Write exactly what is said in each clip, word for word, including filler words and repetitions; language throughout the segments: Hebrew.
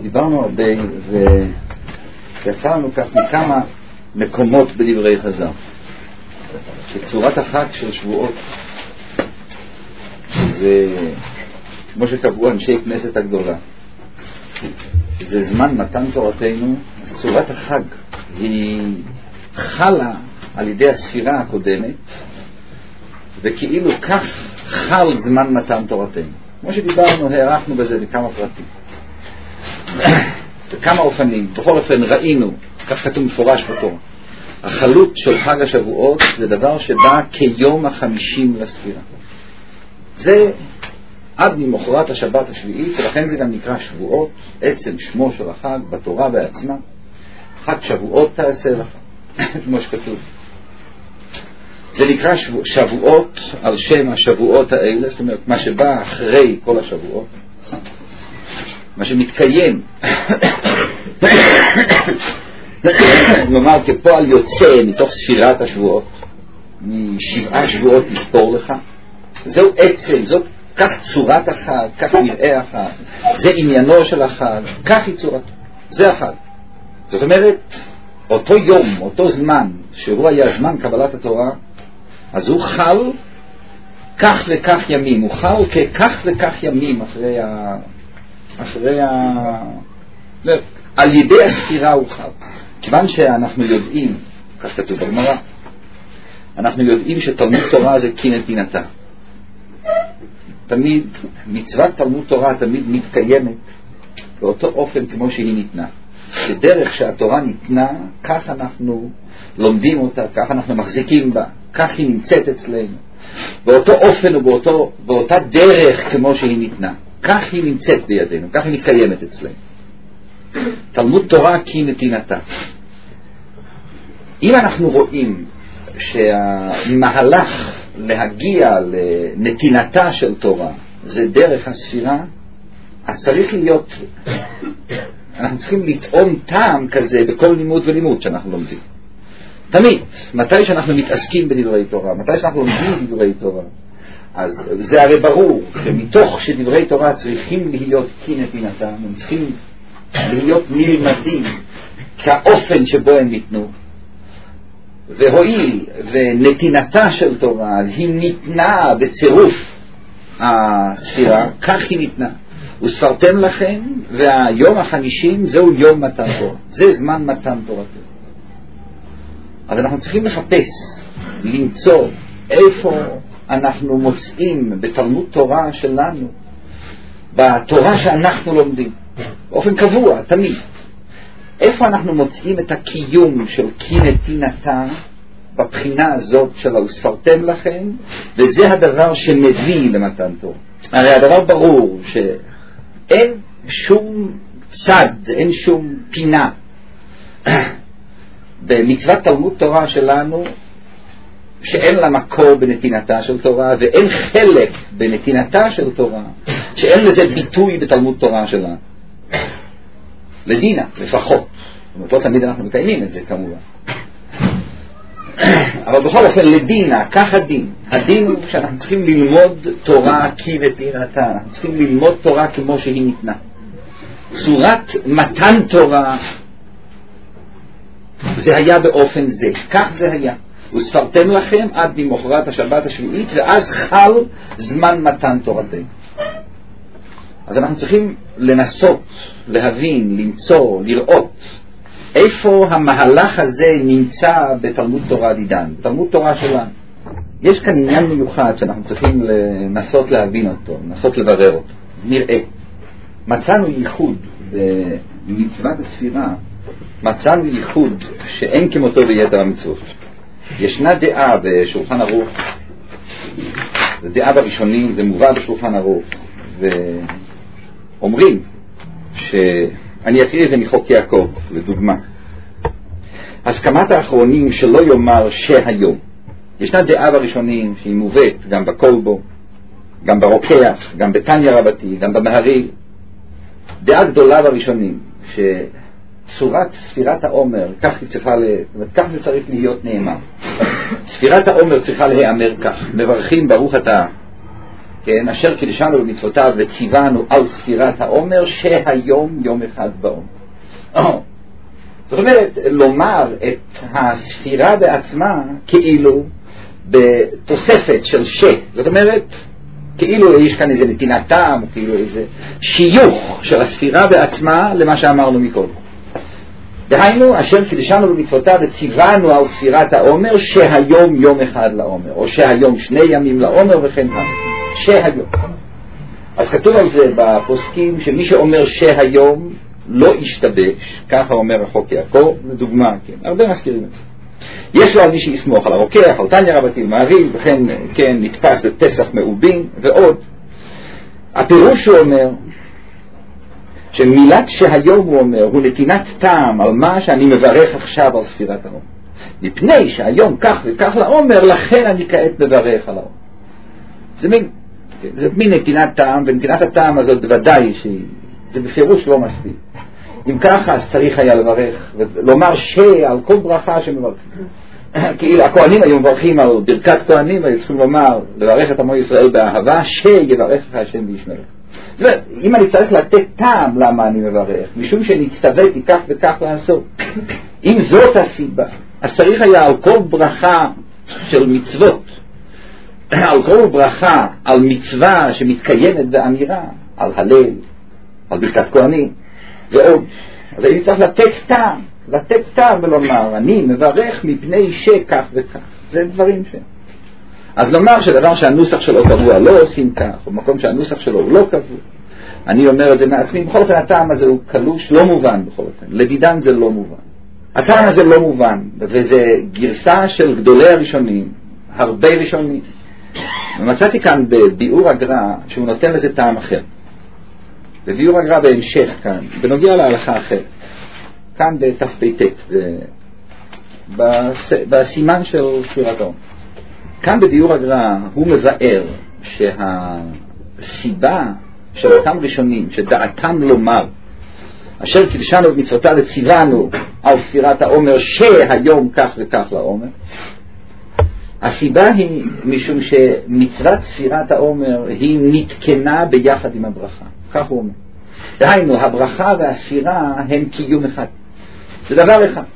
דיברנו הרבה ויצא לנו כך מכמה מקומות בדברי חז"ל שצורת החג של שבועות, שזה כמו שקבעו אנשי כנסת הגדולה, זה זמן מתן תורתנו. צורת החג היא חלה על ידי הספירה הקודמת, וכאילו כך חל זמן מתן תורתנו. כמו שדיברנו, הערכנו בזה בכמה פרטים, בכמה אופנים. בכל אופן ראינו, כך כתוב מפורש בתורה, החלות של חג השבועות זה דבר שבא כיום החמישים לספירה. זה עד ממחרת השבת השביעית, ולכן זה גם נקרא שבועות, עצם שמו של החג בתורה בעצמה. חג שבועות תעשה לך, כמו שכתוב. זה נקרא שבוע, שבועות על שם השבועות האלה, זאת אומרת מה שבא אחרי כל השבועות, מה שמתקיים נאמר כפועל יוצא מתוך ספירת השבועות, משבעה שבועות לספור לך. זהו עצם, זאת כך צורת החג, כך נראה החג, זה עניינו של החג, כך היא צורתו, זה החג. זאת אומרת, אותו יום, אותו זמן שהוא היה זמן קבלת התורה, אז הוא חל כך וכך ימים, הוא חל ככך וכך ימים אחרי ה... אחרי ה... על ידי הספירה הוא חל. כיוון שאנחנו יודעים, כך כתוב בגמרא, אנחנו יודעים שתלמוד תורה זה כנתינתה. תמיד מצוות תלמוד תורה תמיד מתקיימת באותו אופן כמו שהיא ניתנה. בדרך שהתורה ניתנה, כך אנחנו לומדים אותה, כך אנחנו מחזיקים בה, כך היא נמצאת אצלנו, באותו אופן ובאותו, באותה דרך כמו שהיא ניתנה, כך היא נמצאת בידינו, כך היא מתקיימת אצלנו. תלמוד תורה כנתינתה. אם אנחנו רואים שהמהלך להגיע לנתינתה של תורה זה דרך הספירה, אז צריך להיות, אנחנו צריכים לטעום טעם כזה בכל לימוד ולימוד שאנחנו לומדים. תמיד, מתי שאנחנו מתעסקים בדברי תורה, מתי שאנחנו לומדים דברי תורה, אז זה הרי ברור שמתוך שדברי תורה צריכים להיות כנתינתם, הם צריכים להיות נלמדים כאופן שבו הם ניתנו. והואיל ונתינתה של תורה היא ניתנה בצירוף הספירה, כך היא ניתנה. וספרתם לכם, והיום החמישים זהו יום מתן תורה, זה זמן מתן תורתנו. אז אנחנו צריכים לחפש, למצוא איפה אנחנו מוצאים בתלמוד תורה שלנו, בתורה שאנחנו לומדים באופן קבוע, תמיד, איפה אנחנו מוצאים את הקיום של כנתינתה בבחינה הזאת של וספרתם לכם, וזה הדבר שמביא למתן תורה. הרי הדבר ברור שאין שום צד, אין שום פינה במצוות תלמוד תורה שלנו שאין לה מקור בנתינתה של תורה, ואין חלק בנתינתה של תורה שאין לזה ביטוי בתלמוד תורה שלנו. לדינה, לפחות. לא תמיד אנחנו מקיימים את זה כמובן. אבל בכל אופן לדינה, כך הדין. הדין הוא שאנחנו צריכים ללמוד תורה כנתינתה. אנחנו צריכים ללמוד תורה כמו שהיא ניתנה. צורת מתן תורה זה היה באופן זה. כך זה היה. וספרתם לכם עד ממחרת השבת השביעית, ואז חל זמן מתן תורתנו. אז אנחנו צריכים לנסות, להבין, למצוא, לראות איפה המהלך הזה נמצא בתלמוד תורה דידן, בתלמוד תורה שלנו. יש כאן עניין מיוחד שאנחנו צריכים לנסות להבין אותו, לנסות לברר אותו. נראה, מצאנו ייחוד במצוות הספירה, מצאנו ייחוד שאין כמותו ביתר המצוות. ישנה דעה בשולחן ערוך, זה דעה בראשונים, זה מובא בשולחן ערוך, ואומרים שאני אקריא את זה מחוק יעקב לדוגמה, הסכמת האחרונים שלא יאמר שהיום. ישנה דעה בראשונים שהיא מובאת גם בקולבו, גם ברוקח, גם בתניא רבתי, גם במהרי"ל. דעה גדולה בראשונים שצורת ספירת העומר, כך היא צריכה, כך זה צריך להיות נאמר. ספירת העומר צריכה להיאמר כך: מברכים ברוך אתה כן, אשר קידשנו במצוותיו וציוונו על ספירת העומר שהיום יום אחד בעומר. זאת אומרת, לומר את הספירה בעצמה כאילו בתוספת של ש, זאת אומרת, כאילו יש כאן איזה נתינת טעם, כאילו איזה שיוך של הספירה בעצמה למה שאמרנו מקודם. דהיינו, אשר קידשנו במצוותיו וציוונו על ספירת העומר שהיום יום אחד לעומר, או שהיום שני ימים לעומר וכן הלאה. שהיום. אז כתוב על זה בפוסקים שמי שאומר שהיום לא ישתבש, ככה אומר החוק יעקב, לדוגמה, כן, הרבה מזכירים את זה. יש לו על מי שיסמוך, על הרוקח, על תניא רבתי מעריל, וכן, כן, נתפס בפסח מעובין, ועוד. הפירוש הוא אומר, שמילת שהיום הוא אומר, הוא נתינת טעם על מה שאני מברך עכשיו על ספירת העומר. מפני שהיום כך וכך לעומר, לכן אני כעת מברך על העומר. זה מין, זה מין נתינת טעם, ונתינת הטעם הזאת בוודאי שהיא, זה בפירוש לא מספיק. אם ככה, אז צריך היה לברך, ולומר שעל כל ברכה שמברכים. כאילו, הכהנים היו מברכים על ברכת כהנים, והיו צריכים לומר, לברך את עמו ישראל באהבה, שיברך לך השם וישמרך. זאת אומרת, אם אני צריך לתת טעם למה אני מברך, משום שנצטוויתי כך וכך לעשות, אם זאת הסיבה, אז צריך היה על כל ברכה של מצוות, על כל ברכה, על מצווה שמתקיימת באמירה, על הלל, על ברכת כהנים, ועוד. אז אני צריך לתת טעם, לתת טעם ולומר, אני מברך מפני שכך וכך. זה דברים ש... אז לומר שדבר שהנוסח שלו קבוע לא עושים כך, או במקום שהנוסח שלו הוא לא קבוע, אני אומר את זה מעצמי, בכל אופן הטעם הזה הוא קלוש, לא מובן בכל אופן. לדידן זה לא מובן. הטעם הזה לא מובן, וזה גרסה של גדולי הראשונים, הרבה ראשונים. ומצאתי כאן בביאור הגר"א שהוא נותן לזה טעם אחר. בביאור הגר"א בהמשך כאן, בנוגע להלכה אחרת. כאן בתפ"ט, בסימן של ספירת העומר. כאן בביאור הגר"א הוא מבאר שהסיבה של אותם ראשונים שדעתם לומר אשר קידשנו במצוותיו וציוונו על ספירת העומר שהיום כך וכך לעומר, הסיבה היא משום שמצוות ספירת העומר היא נתקנה ביחד עם הברכה. כך הוא אומר. דהיינו, הברכה והספירה הם קיום אחד. זה דבר אחד.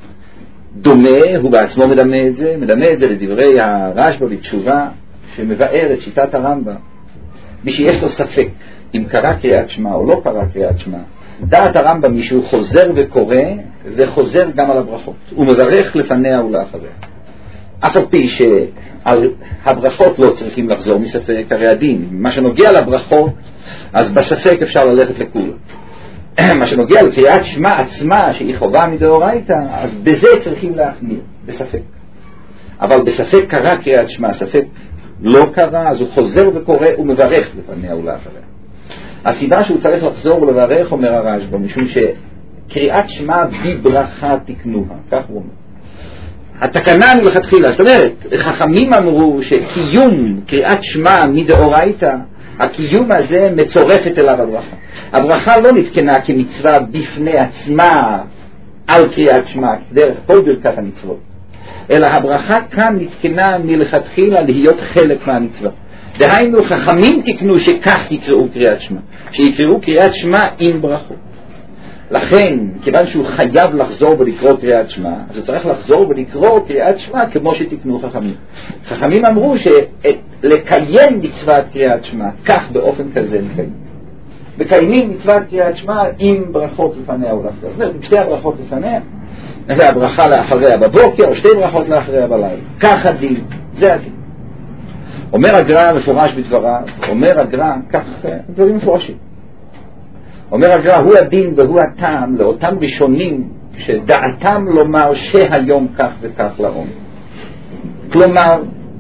דומה, הוא בעצמו מדמה את זה, מדמה את זה לדברי הרשב"א בתשובה, שמבאר את שיטת הרמב"ם. מי שיש לו ספק אם קרא קריאת שמע או לא קרא קריאת שמע, דעת הרמב"ם מישהו חוזר וקורא, וחוזר גם על הברכות. הוא מברך לפניה ולאחריה. אף על פי שעל הברכות לא צריכים לחזור מספק, הרי הדין. מה שנוגע לברכות, אז בספק אפשר ללכת לכולם. מה שנוגע לקריאת שמע עצמה, שהיא חובה מדאורייתא, אז בזה צריכים להחמיר, בספק. אבל בספק קרא קריאת שמע, ספק לא קרא, אז הוא חוזר וקורא ומברך לפניה ולאחריה. הסיבה שהוא צריך לחזור ולברך, אומר הרשב"א, משום שקריאת שמע בברכה תקנוה, כך הוא אומר. התקנה מלכתחילה, זאת אומרת, חכמים אמרו שקיום קריאת שמע מדאורייתא, הקיום הזה מצורפת אליו הברכה. הברכה לא נתקנה כמצווה בפני עצמה על קריאת שמע, דרך כל ברכת המצוות, אלא הברכה כאן נתקנה מלכתחילה להיות חלק מהמצווה. דהיינו, חכמים תקנו שכך יקראו קריאת שמע, שיקראו קריאת שמע עם ברכות. לכן, כיוון שהוא חייב לחזור ולקרוא קריאת שמע, אז הוא צריך לחזור ולקרוא קריאת שמע כמו שתקנו חכמים. חכמים אמרו שלקיים מצוות קריאת שמע, כך באופן כזה מקיים. מקיימים מצוות קריאת שמע עם ברכות לפניה ולאחריה. זאת אומרת, שתי הברכות לפניה, והברכה לאחריה בבוקר, או שתי ברכות לאחריה בלילה. כך הדין, זה הדין. אומר הגר"א מפורש בדבריו, אומר הגר"א, כך דברים מפורשים. אומר הגר"א, הוא הדין והוא הטעם לאותם ראשונים שדעתם לומר שהיום כך וכך לעומר. כלומר,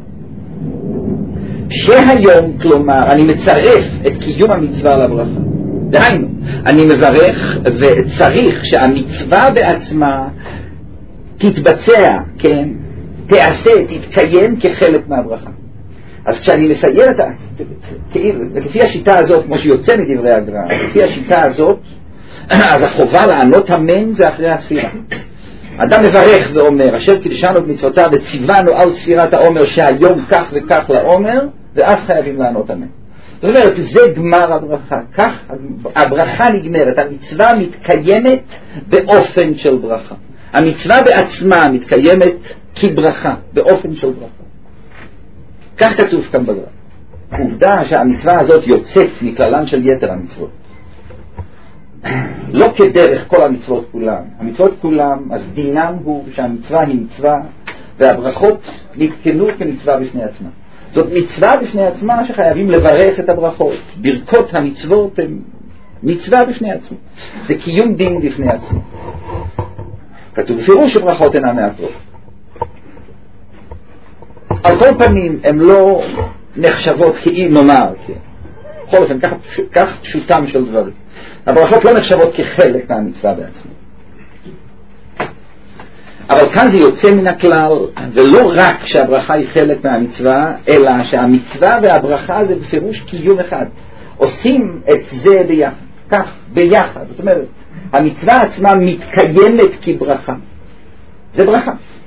שהיום, כלומר, אני מצרף את קיום המצווה לברכה. דהיינו, אני מברך וצריך שהמצווה בעצמה תתבצע, כן, תעשה, תתקיים כחלק מהברכה. אז כשאני מסיים את ה... לפי השיטה הזאת, כמו שיוצא מדברי הגר"א, לפי השיטה הזאת, אז החובה לענות אמן זה אחרי הספירה. אדם מברך ואומר, אשר קידשנו במצוותיו וציוונו על ספירת העומר שהיום כך וכך לעומר, ואז חייבים לענות אמן. זאת אומרת, זה גמר הברכה, כך הברכה נגמרת, המצווה מתקיימת באופן של ברכה. המצווה בעצמה מתקיימת כברכה, באופן של ברכה. כך כתוב כאן בגר"א. עובדה שהמצווה הזאת יוצאת מכללן של יתר המצוות. לא כדרך כל המצוות כולם. המצוות כולם, אז דינם הוא שהמצווה היא מצווה, והברכות נתקנו כמצווה בפני עצמה. זאת מצווה בפני עצמה שחייבים לברך את הברכות. ברכות המצוות הן מצווה בפני עצמה. זה קיום דין בפני עצמה. כתוב בפירוש שברכות אינן מעטות. על כל פנים הן לא נחשבות כאי נאמר, כן. בכל אופן, כך, כך פשוטם של דברים. הברכות לא נחשבות כחלק מהמצווה בעצמה. אבל כאן זה יוצא מן הכלל, ולא רק שהברכה היא חלק מהמצווה, אלא שהמצווה והברכה זה בפירוש קיום אחד. עושים את זה ביחד, כך, ביחד. זאת אומרת, המצווה עצמה מתקיימת כברכה. זה ברכה.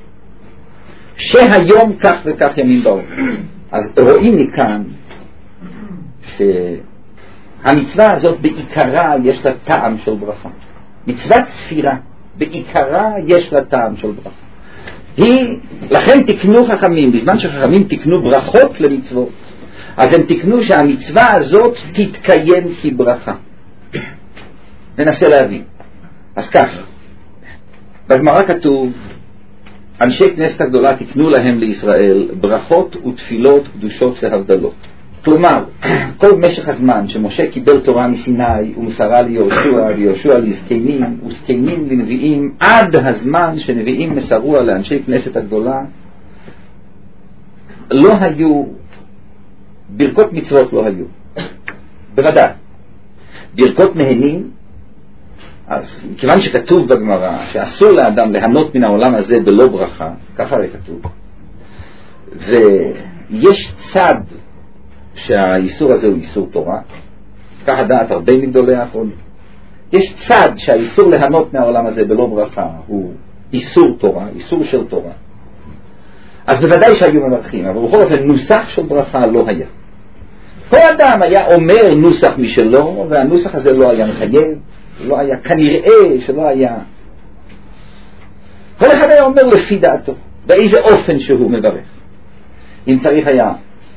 שהיום כך וכך ימים באו. אז רואים מכאן שהמצווה הזאת בעיקרה יש לה טעם של ברכה. מצוות ספירה בעיקרה יש לה טעם של ברכה. היא, לכן תקנו חכמים, בזמן שחכמים תקנו ברכות למצוות, אז הם תקנו שהמצווה הזאת תתקיים כברכה. ננסה להבין. אז ככה, בגמרא כתוב, אנשי כנסת הגדולה תקנו להם לישראל ברכות ותפילות קדושות והבדלות. כלומר, כל משך הזמן שמשה קיבל תורה מסיני ומסרה ליהושע ויהושע לזקנים וזקנים לנביאים, עד הזמן שנביאים מסרוה לאנשי כנסת הגדולה, לא היו ברכות מצוות, לא היו בוודאי ברכות נהנים. אז כיוון שכתוב בגמרא שאסור לאדם ליהנות מן העולם הזה בלא ברכה, ככה הרי כתוב, ויש צד שהאיסור הזה הוא איסור תורה, ככה דעת הרבה מגדולי האחרונים. יש צד שהאיסור ליהנות מהעולם הזה בלא ברכה הוא איסור תורה, איסור של תורה, אז בוודאי שהיו מברכים, אבל בכל אופן נוסח של ברכה לא היה. כל אדם היה אומר נוסח משלו, והנוסח הזה לא היה מחייב, לא היה, כנראה שלא היה. כל אחד היה אומר לפי דעתו, באיזה אופן שהוא מברך. אם צריך היה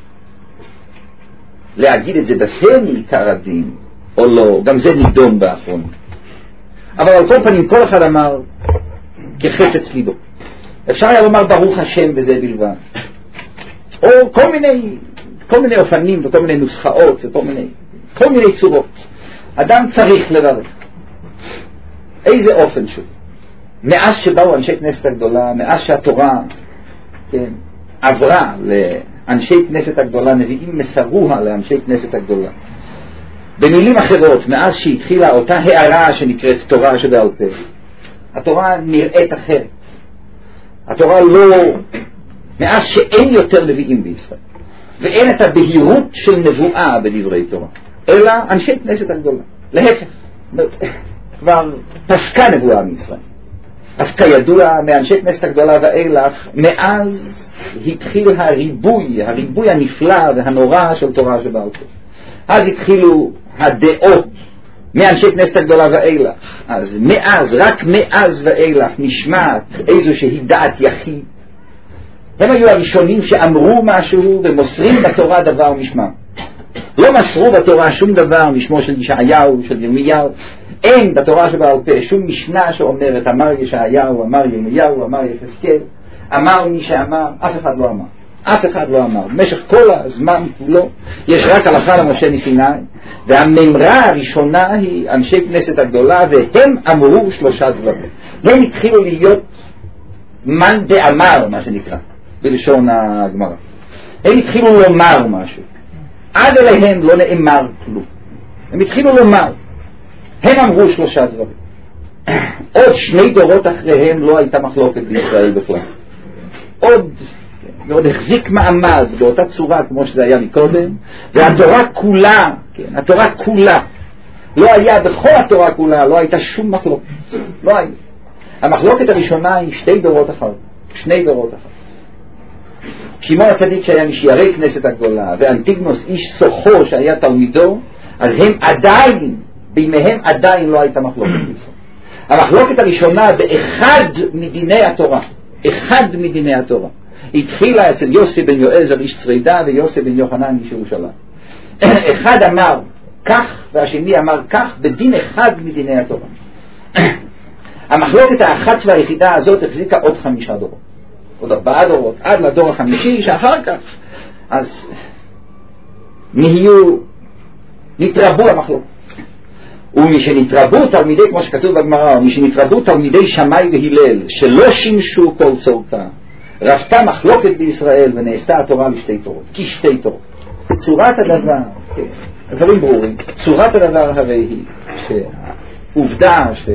להגיד את זה בפה מעיקר הדין, או לא, גם זה נידון באחרון. אבל על כל פנים, כל אחד אמר כחפץ ליבו. אפשר היה לומר ברוך השם בזה בלבד. או כל מיני, כל מיני אופנים, וכל מיני נוסחאות, וכל מיני, כל מיני צורות. אדם צריך לברך. איזה אופן שהוא. מאז שבאו אנשי כנסת הגדולה, מאז שהתורה, כן, עברה לאנשי כנסת הגדולה, נביאים מסרוה לאנשי כנסת הגדולה. במילים אחרות, מאז שהתחילה אותה הערה שנקראת תורה שבעל פה, התורה נראית אחרת. התורה לא, מאז שאין יותר נביאים בישראל, ואין את הבהירות של נבואה בדברי תורה, אלא אנשי כנסת הגדולה. להפך, כבר פסקה נבואה מישראל. אז כידוע מאנשי כנסת הגדולה ואילך, מאז התחיל הריבוי, הריבוי הנפלא והנורא של תורה שבעל פה. אז התחילו הדעות מאנשי כנסת הגדולה ואילך. אז מאז, רק מאז ואילך נשמעת איזושהי דעת יחיד. הם היו הראשונים שאמרו משהו ומוסרים בתורה דבר משמם. לא מסרו בתורה שום דבר משמו של ישעיהו, של ירמיהו. אין בתורה שבעל פה שום משנה שאומרת אמר ישעיהו, אמר ירמיהו, אמר יחזקאל, אמר מי שאמר, אף אחד לא אמר. אף אחד לא אמר. במשך כל הזמן כולו יש רק הלכה למשה מסיני, והממרה הראשונה היא אנשי כנסת הגדולה, והם אמרו שלושה דברים. הם התחילו להיות מן דאמר, מה שנקרא בלשון הגמרא. הם התחילו לומר משהו, עד אליהם לא נאמר כלום. הם התחילו לומר, הם אמרו שלושה דברים. עוד שני דורות אחריהם לא הייתה מחלוקת בישראל בכלל. עוד ועוד החזיק מעמד באותה צורה כמו שזה היה מקודם, והתורה כולה, כן, התורה כולה, לא היה, בכל התורה כולה לא הייתה שום מחלוקת. לא היה. המחלוקת הראשונה היא שתי דורות אחר, שני דורות אחר. שמעון הצדיק שהיה משיירי כנסת הגדולה, ואנטיגנוס איש סוחו שהיה תלמידו, אז הם עדיין, בימיהם עדיין לא הייתה מחלוקת. המחלוקת הראשונה באחד מדיני התורה, אחד מדיני התורה, התחילה אצל יוסי בן יועזר איש צרידה ויוסי בן יוחנן איש ירושלים. אחד אמר כך והשני אמר כך בדין אחד מדיני התורה. המחלוקת האחת והיחידה הזאת החזיקה עוד חמישה דורות, עוד ארבעה דורות, עד לדור החמישי שאחר כך אז נהיו, נתרבו המחלוקת. ומשנתרבו תלמידי, כמו שכתוב בגמרא, ומשנתרבו תלמידי שמאי והלל שלא שימשו כל צורתה, רבתה מחלוקת בישראל ונעשתה התורה לשתי תורות, כשתי תורות. צורת הדבר, כן, דברים ברורים, צורת הדבר הרי היא שעובדה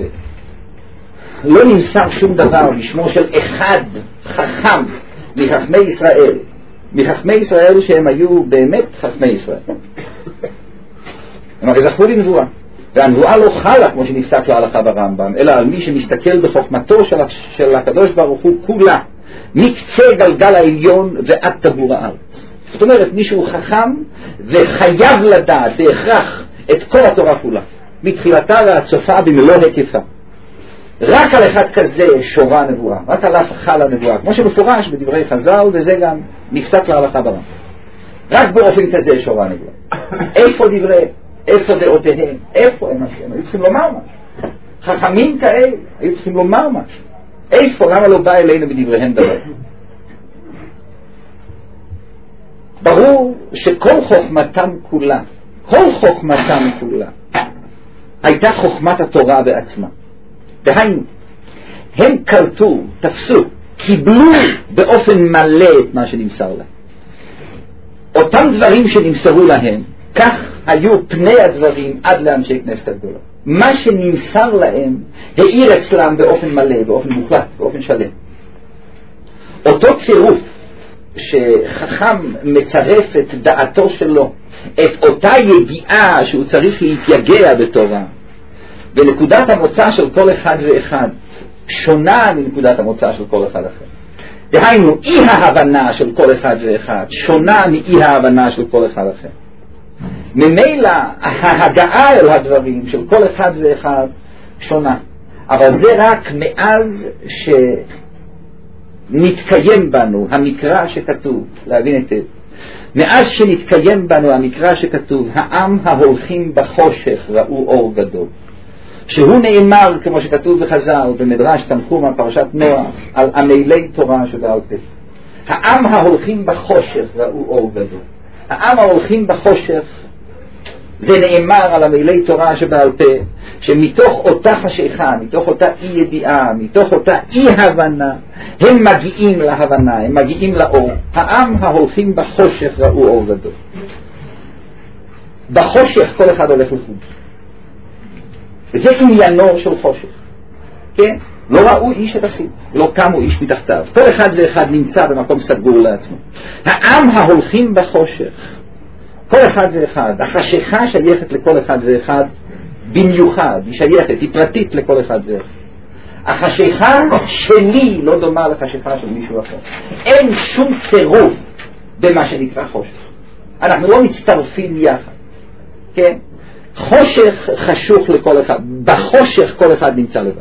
שלא נמסר שום דבר בשמו של אחד חכם מחכמי ישראל, מחכמי ישראל שהם היו באמת חכמי ישראל. הם הרי זכו לנבואה, והנבואה לא חלה כמו שנפסק להלכה ברמב"ם, אלא על מי שמסתכל בחוכמתו של, של הקדוש ברוך הוא כולה, מקצה גלגל העליון ועד טבור הארץ. זאת אומרת, מישהו חכם וחייב לדעת בהכרח את כל התורה כולה, מתחילתה ועד סופה במלוא היקפה. רק על אחד כזה שורה הנבואה, רק עליו חלה הנבואה, כמו שמפורש בדברי חז"ל, וזה גם נפסק להלכה ברמב"ם. רק באופן כזה שורה הנבואה. איפה דברי, איפה דעותיהם, איפה הם השם? היו צריכים לומר משהו. חכמים כאלה היו צריכים לומר משהו. איפה, למה לא בא אלינו בדבריהם דבר? ברור שכל חוכמתם כולה, כל חוכמתם כולה, הייתה חוכמת התורה בעצמה. דהיינו, הם קלטו, תפסו, קיבלו באופן מלא את מה שנמסר להם. אותם דברים שנמסרו להם, כך היו פני הדברים עד לאנשי כנסת הגדולה. מה שנמסר להם העיר אצלם באופן מלא, באופן מוחלט, באופן שלם. אותו צירוף שחכם מצרף את דעתו שלו, את אותה ידיעה שהוא צריך להתייגע בתורה, ונקודת המוצא של כל אחד ואחד שונה מנקודת המוצא של כל אחד אחר. דהיינו, אי ההבנה של כל אחד ואחד שונה מאי ההבנה של כל אחד אחר. ממילא ההגעה אל הדברים של כל אחד ואחד שונה, אבל זה רק מאז שנתקיים בנו המקרא שכתוב, להבין היטב, מאז שנתקיים בנו המקרא שכתוב, העם ההולכים בחושך ראו אור גדול, שהוא נאמר כמו שכתוב בחז"ל במדרש תנחומא פרשת נוח על עמלי תורה שבעל פה. העם ההולכים בחושך ראו אור גדול. העם ההולכים בחושך זה נאמר על עמלי תורה שבעל פה, שמתוך אותה חשיכה, מתוך אותה אי ידיעה, מתוך אותה אי הבנה, הם מגיעים להבנה, הם מגיעים לאור. העם ההולכים בחושך ראו אור גדול. בחושך כל אחד הולך לחוץ. זה עניינו של חושך, כן? לא ראו איש את אחיו, לא קמו איש מתחתיו. כל אחד ואחד נמצא במקום סגור לעצמו. העם ההולכים בחושך, כל אחד ואחד, החשיכה שייכת לכל אחד ואחד במיוחד, היא שייכת, היא פרטית לכל אחד ואחד. החשיכה שלי לא דומה לחשיכה של מישהו אחר. אין שום צירוף במה שנקרא חושך. אנחנו לא מצטרפים יחד, כן? חושך חשוך לכל אחד, בחושך כל אחד נמצא לבד.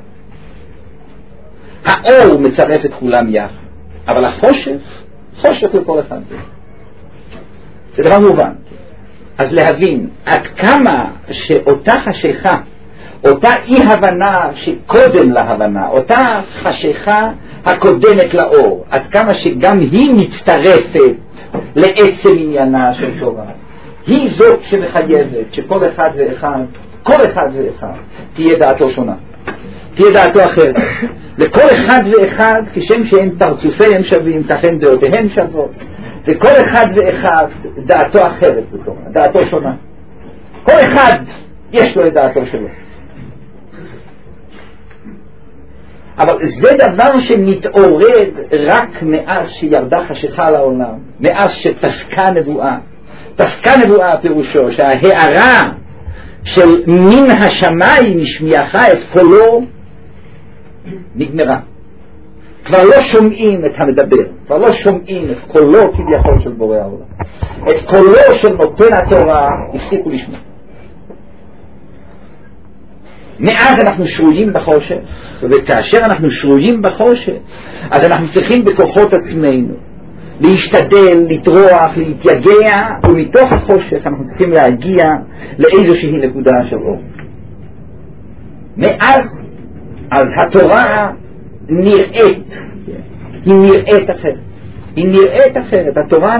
האור מצרף את כולם יחד, אבל החושך, חושך לכל אחד. זה דבר מובן. אז להבין עד כמה שאותה חשיכה, אותה אי הבנה שקודם להבנה, אותה חשיכה הקודמת לאור, עד כמה שגם היא מצטרפת לעצם עניינה של תורה. היא זאת שמחייבת שכל אחד ואחד, כל אחד ואחד, תהיה דעתו שונה, תהיה דעתו אחרת. לכל אחד ואחד, כשם שהם פרצופיהם שווים, כך הם דעותיהם שוות. וכל אחד ואחד דעתו אחרת בתורה, דעתו שונה. כל אחד יש לו את דעתו שלו. אבל זה דבר שמתעורר רק מאז שירדה חשיכה לעולם, מאז שפסקה נבואה. פסקה נבואה פירושו שההערה של מן השמיים השמיעך את קולו נגמרה. כבר לא שומעים את המדבר, כבר לא שומעים את קולו כביכול של בורא העולם. את קולו של נותן התורה הפסיקו לשמוע. מאז אנחנו שרויים בחושך, וכאשר אנחנו שרויים בחושך, אז אנחנו צריכים בכוחות עצמנו להשתדל, לטרוח, להתייגע, ומתוך החושך אנחנו צריכים להגיע לאיזושהי נקודה של אור. מאז, אז התורה נראית, היא נראית אחרת. היא נראית אחרת. התורה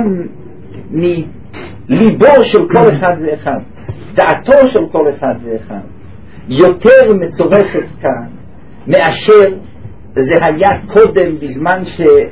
מליבו של כל אחד ואחד, דעתו של כל אחד ואחד, יותר מצורפת כאן מאשר זה היה קודם, בזמן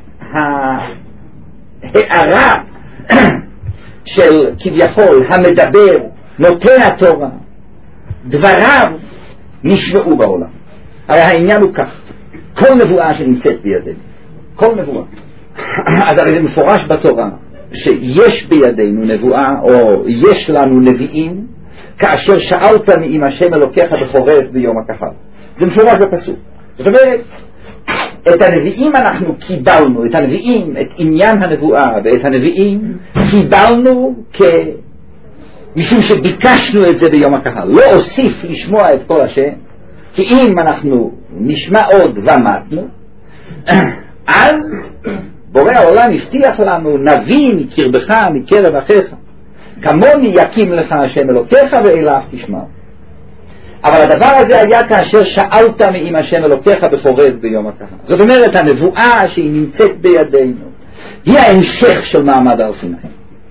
שההערה של כביכול המדבר, נותן התורה, דבריו נשמעו בעולם. הרי העניין הוא כך, כל נבואה שנמצאת בידינו, כל נבואה, אז הרי זה מפורש בתורה שיש בידינו נבואה, או יש לנו נביאים, כאשר שאלת מאם השם אלוקיך בחורף ביום הכחל. זה מפורש בפסוק. זאת אומרת, את הנביאים אנחנו קיבלנו, את הנביאים, את עניין הנבואה ואת הנביאים קיבלנו כ... משום שביקשנו את זה ביום הכחל. לא אוסיף לשמוע את כל השם, כי אם אנחנו נשמע עוד ומתנו, אז בורא העולם הבטיח לנו, נביא מקרבך מקרב אחיך, כמוני יקים לך השם אלוקיך ואליו תשמע. אבל הדבר הזה היה כאשר שאלת מאם השם אלוקיך בחורף ביום הכחל. זאת אומרת, הנבואה שהיא נמצאת בידינו היא ההמשך של מעמד הר סיני.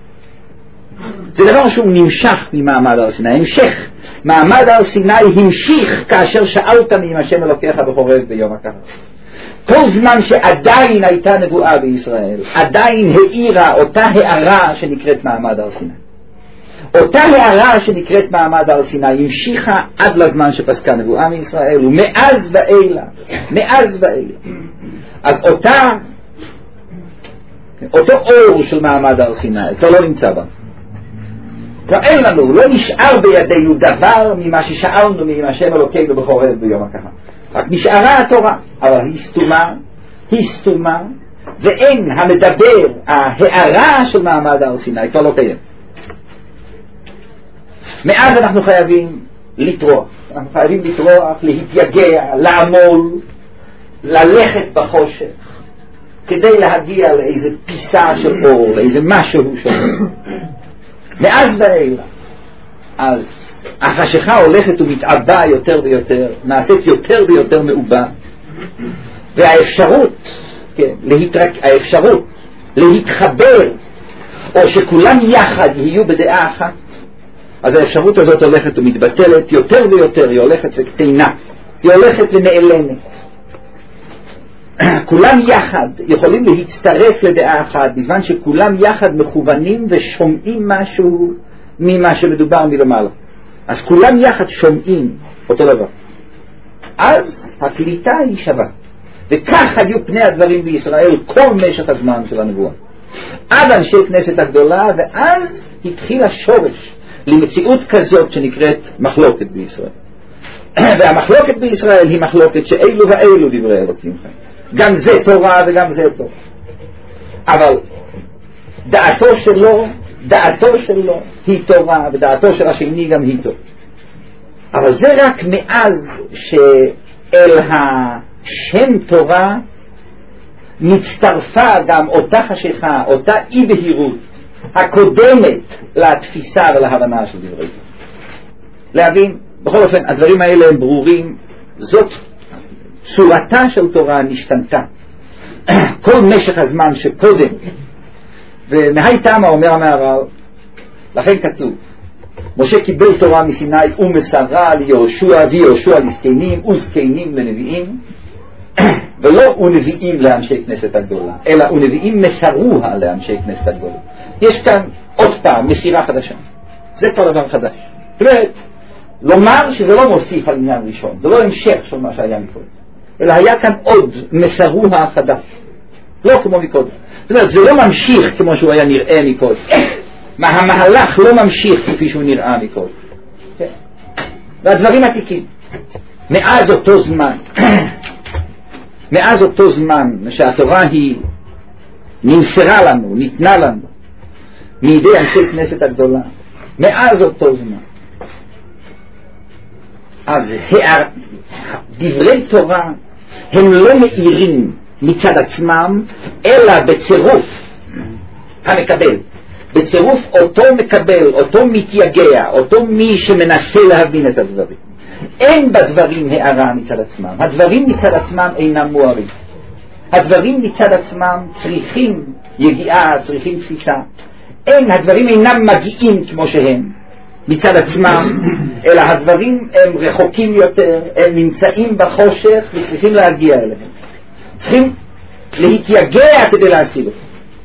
זה דבר שהוא נמשך ממעמד הר סיני. המשך מעמד הר סיני המשיך כאשר שאלת מאם השם אלוקיך בחורף ביום הכחל. כל זמן שעדיין הייתה נבואה בישראל, עדיין האירה אותה הערה שנקראת מעמד הר סיני. אותה הערה שנקראת מעמד הר סיני המשיכה עד לזמן שפסקה נבואה מישראל, ומאז ואילך, מאז ואילך. אז אותה, אותו אור של מעמד הר סיני כבר לא נמצא בה. כבר אין לנו, לא נשאר בידינו דבר ממה ששאלנו מאם השם אלוקינו בחורף ביום הכחל. רק נשארה התורה, אבל היא סתומה, היא סתומה, ואין המדבר, ההערה של מעמד הר סיני כבר לא קיים. מאז אנחנו חייבים לטרוח, אנחנו חייבים לטרוח, להתייגע, לעמול, ללכת בחושך, כדי להגיע לאיזה פיסה של אור, לאיזה משהו של אור. מאז ואילך, אז החשיכה הולכת ומתעבה יותר ויותר, נעשית יותר ויותר מעובה, והאפשרות, כן, להתרק, האפשרות להתחבר, או שכולם יחד יהיו בדעה אחת, אז האפשרות הזאת הולכת ומתבטלת יותר ויותר, היא הולכת וקטנה, היא הולכת ונעלמת. כולם יחד יכולים להצטרף לדעה אחת, בזמן שכולם יחד מכוונים ושומעים משהו ממה שמדובר מלמעלה. אז כולם יחד שומעים אותו דבר. אז הקליטה היא שווה. וכך היו פני הדברים בישראל כל משך הזמן של הנבואה. עד אנשי כנסת הגדולה, ואז התחיל השורש למציאות כזאת שנקראת מחלוקת בישראל. והמחלוקת בישראל היא מחלוקת שאילו ואילו דברי אלוקים חיים. גם זה תורה וגם זה תורה. אבל דעתו שלו, דעתו שלו היא תורה, ודעתו של השני גם היא תורה. אבל זה רק מאז שאל השם תורה מצטרפה גם אותה חשיכה, אותה אי בהירות הקודמת לתפיסה ולהבנה של דברי תורה. להבין, בכל אופן, הדברים האלה הם ברורים, זאת צורתה של תורה נשתנתה. כל משך הזמן שקודם, ומהי תמה אומר המהר"ל, לכן כתוב, משה קיבל תורה מסיני ומסרה ליהושע, ויהושע לזקנים וזקנים לנביאים, ולא ונביאים לאנשי כנסת הגדולה, אלא ונביאים מסרוה לאנשי כנסת הגדולה. יש כאן עוד פעם מסירה חדשה. זה כבר דבר חדש. זאת אומרת, לומר שזה לא מוסיף על עניין ראשון, זה לא המשך של מה שהיה מקודם, אלא היה כאן עוד מסרוה חדש, לא כמו מקודם. זאת אומרת, זה לא ממשיך כמו שהוא היה נראה מקודם. מה, המהלך לא ממשיך כפי שהוא נראה מקודם. והדברים עתיקים. מאז אותו זמן מאז אותו זמן שהתורה היא נמסרה לנו, ניתנה לנו מידי אנשי כנסת הגדולה, מאז אותו זמן, אז דברי תורה הם לא מאירים מצד עצמם, אלא בצירוף המקבל, בצירוף אותו מקבל, אותו מתייגע, אותו מי שמנסה להבין את הדברים. אין בדברים הערה מצד עצמם, הדברים מצד עצמם אינם מוארים, הדברים מצד עצמם צריכים יגיעה, צריכים תפיסה. אין, הדברים אינם מגיעים כמו שהם מצד עצמם, אלא הדברים הם רחוקים יותר, הם נמצאים בחושך וצריכים להגיע אליהם, צריכים להתייגע כדי להשיג אותם.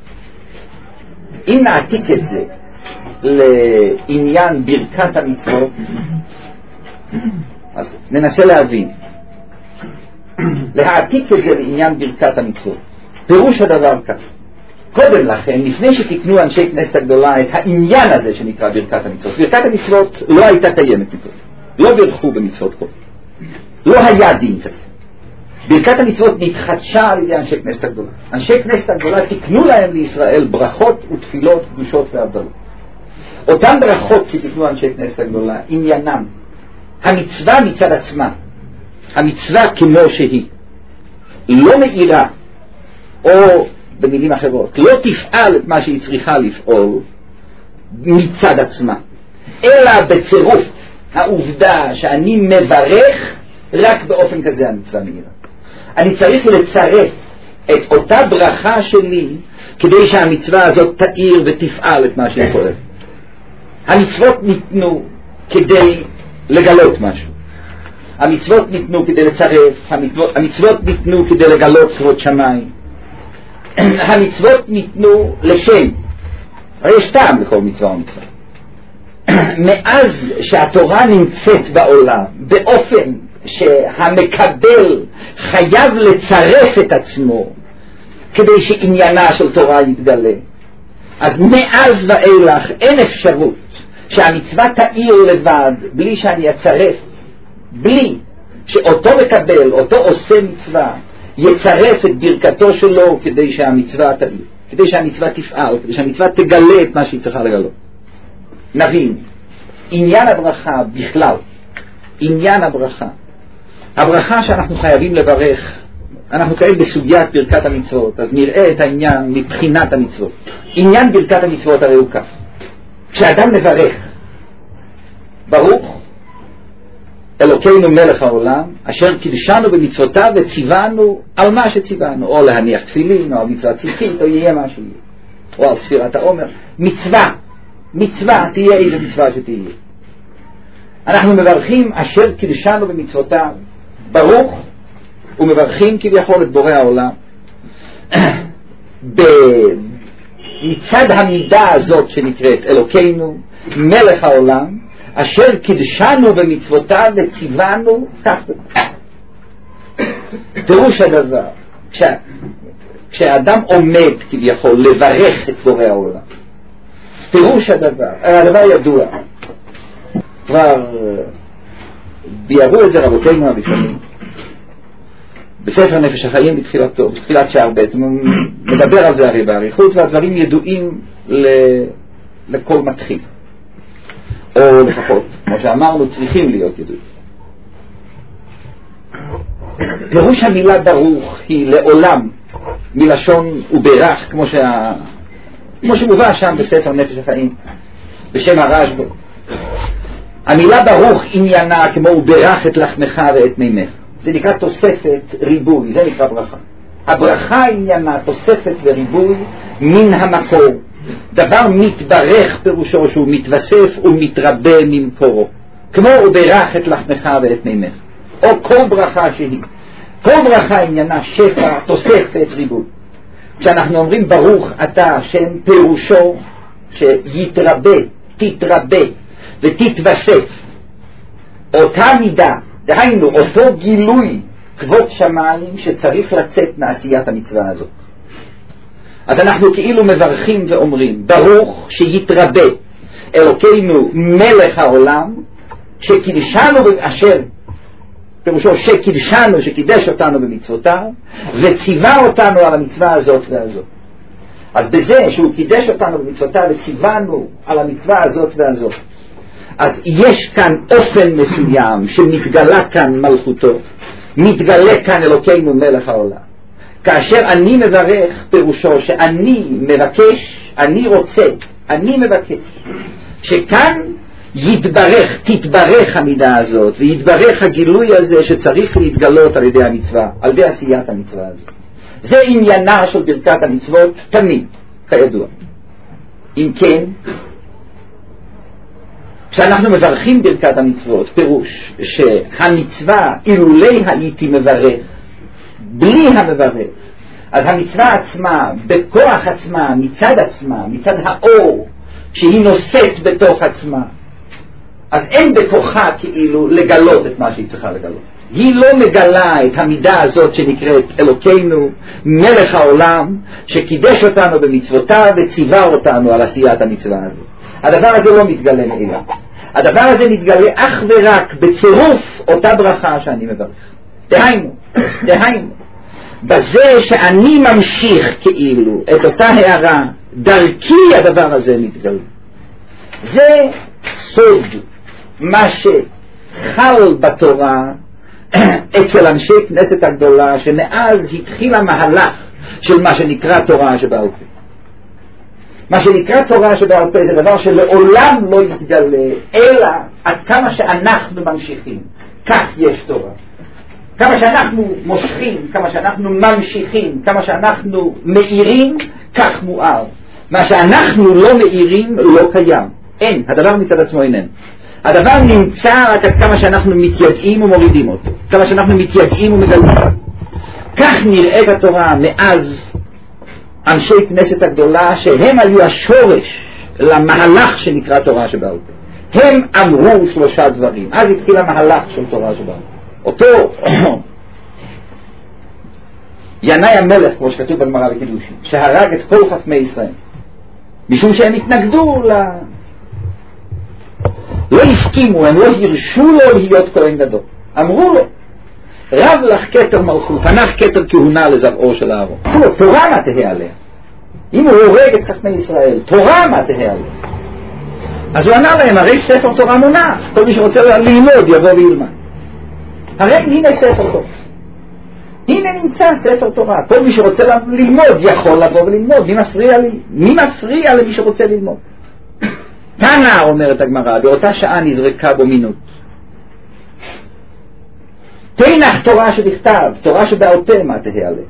אם נעתיק את זה לעניין ברכת המצוות, אז ננסה להבין. להעתיק את זה לעניין ברכת המצוות, פירוש הדבר כך: קודם לכן, לפני שתקנו אנשי כנסת הגדולה את העניין הזה שנקרא ברכת המצוות, ברכת המצוות לא הייתה קיימת מצוות, לא ברכו במצוות כל, לא היה דין כזה. ברכת המצוות נתחדשה על ידי אנשי כנסת הגדולה. אנשי כנסת הגדולה תקנו להם לישראל ברכות ותפילות קדושות והבדלות. אותן ברכות שתקנו אנשי כנסת הגדולה, עניינם המצווה מצד עצמה, המצווה כמו שהיא, לא מאירה, או במילים אחרות, לא תפעל את מה שהיא צריכה לפעול מצד עצמה, אלא בצירוף העובדה שאני מברך, רק באופן כזה המצווה מאירה. אני צריך לצרף את אותה ברכה שלי כדי שהמצווה הזאת תאיר ותפעל את מה שהיא קוראת. המצוות ניתנו כדי לגלות משהו, המצוות ניתנו כדי לצרף, המצוות, המצוות ניתנו כדי לגלות סוד שמיים, המצוות ניתנו לשם. הרי יש טעם לכל מצווה ומצווה. מאז שהתורה נמצאת בעולם באופן שהמקבל חייב לצרף את עצמו כדי שעניינה של תורה יתגלה, אז מאז ואילך אין אפשרות שהמצווה תאיר לבד בלי שאני אצרף, בלי שאותו מקבל, אותו עושה מצווה, יצרף את ברכתו שלו כדי שהמצווה תאיר, כדי שהמצווה תפעל, כדי שהמצווה תגלה את מה שהיא צריכה לגלות. נבין, עניין הברכה בכלל, עניין הברכה, הברכה שאנחנו חייבים לברך, אנחנו כעת בסוגיית ברכת המצוות, אז נראה את העניין מבחינת המצוות. עניין ברכת המצוות הרי הוא כך: כשאדם מברך, ברוך אלוקינו מלך העולם אשר קידשנו במצוותיו וציוונו על מה שציוונו, או להניח תפילין, או על מצוות ציצית, או יהיה מה שיהיה, או על ספירת העומר, מצווה, מצווה, תהיה איזה מצווה שתהיה. אנחנו מברכים אשר קידשנו במצוותיו, ברוך, ומברכים כביכול את בורא העולם מצד המידה הזאת שנקראת אלוקינו מלך העולם אשר קידשנו במצוותיו וציוונו כך וכך. פירוש הדבר, כשה, כשאדם עומד כביכול לברך את בורא העולם, פירוש הדבר, הדבר ידוע, כבר ביארו את זה רבותינו הראשונים בספר נפש החיים בתחילתו, בתחילת שער ב', הוא מדבר על זה הרי בעריכות, והדברים ידועים ל... לכל מתחיל, או לפחות, כמו שאמרנו, צריכים להיות ידועים. פירוש המילה ברוך היא לעולם מלשון וברך, כמו, שה... כמו שמובא שם בספר נפש החיים בשם הרשב"א. המילה ברוך עניינה כמו וברך את לחמך ואת מימך, זה נקרא תוספת ריבוי, זה נקרא ברכה. הברכה עניינה תוספת וריבוי מן המקור, דבר מתברך פירושו שהוא מתווסף ומתרבה ממקורו, כמו וברך את לחמך ואת מימך, או כל ברכה שהיא. כל ברכה עניינה שפע, תוספת, ריבוי. כשאנחנו אומרים ברוך אתה השם, פירושו שיתרבה, תתרבה ותתווסף אותה מידה, דהיינו אותו גילוי כבוד שמיים שצריך לצאת מעשיית המצווה הזאת. אז אנחנו כאילו מברכים ואומרים ברוך שיתרבה אלוקינו מלך העולם שקידשנו אשר פירושו שקידשנו, שקידש אותנו במצוותיו, וציווה אותנו על המצווה הזאת והזאת. אז בזה שהוא קידש אותנו במצוותיו וציוונו על המצווה הזאת והזאת, אז יש כאן אופן מסוים שמתגלה כאן מלכותו, מתגלה כאן אלוקינו מלך העולם. כאשר אני מברך, פירושו שאני מבקש, אני רוצה, אני מבקש, שכאן יתברך, תתברך המידה הזאת, ויתברך הגילוי הזה שצריך להתגלות על ידי המצווה, על ידי עשיית המצווה הזאת. זה עניינה של ברכת המצוות תמיד, כידוע. אם כן, כשאנחנו מברכים ברכת המצוות, פירוש שהמצווה, אילולי הייתי מברך, בלי המברך, אז המצווה עצמה, בכוח עצמה, מצד עצמה, מצד האור שהיא נושאת בתוך עצמה, אז אין בכוחה כאילו לגלות את מה שהיא צריכה לגלות. היא לא מגלה את המידה הזאת שנקראת אלוקינו, מלך העולם, שקידש אותנו במצוותיו וציווה אותנו על עשיית המצווה הזאת. הדבר הזה לא מתגלה מאליו. הדבר הזה מתגלה אך ורק בצירוף אותה ברכה שאני מברך. דהיינו, דהיינו, בזה שאני ממשיך כאילו את אותה הערה, דרכי הדבר הזה מתגלה. זה סוד מה שחל בתורה אצל אנשי כנסת הגדולה, שמאז התחיל המהלך של מה שנקרא תורה שבעל פה. מה שנקרא תורה שבעל פה זה דבר שלעולם לא יתגלה, אלא עד כמה שאנחנו ממשיכים, כך יש תורה. כמה שאנחנו מושכים, כמה שאנחנו ממשיכים, כמה שאנחנו מאירים, כך מואר. מה שאנחנו לא מאירים לא קיים. אין, הדבר מצד עצמו איננו. הדבר נמצא רק עד כמה שאנחנו מתייגעים ומורידים אותו, כמה שאנחנו מתייגעים ומגלים. כך נראית התורה מאז אנשי כנסת הגדולה, שהם היו השורש למהלך שנקרא תורה שבעל פה. הם אמרו שלושה דברים, אז התחיל המהלך של תורה שבעל פה. אותו ינאי המלך, כמו שכתוב בגמרא בקידושין, שהרג את כל חכמי ישראל, משום שהם התנגדו ל... לא הסכימו, הם לא הרשו לו להיות כהן גדול. אמרו לו, רב לך כתר מלכות, הנח כתר כהונה לזרעו של אהרון. אמרו לו, תורה מה תהיה עליה? אם הוא הורג את חכמי ישראל, תורה מה תהיה עליה? אז הוא ענה להם, הרי ספר תורה מונח, כל מי שרוצה ללמוד יבוא וילמד. הרי הנה ספר תורה, הנה נמצא ספר תורה, כל מי שרוצה ללמוד יכול לבוא וללמוד. מי מפריע לי? מי מפריע למי שרוצה ללמוד? תנא, אומרת הגמרא, באותה שעה נזרקה בו מינות. תנח תורה שבכתב, תורה שבעל פה מה תהיה עליה?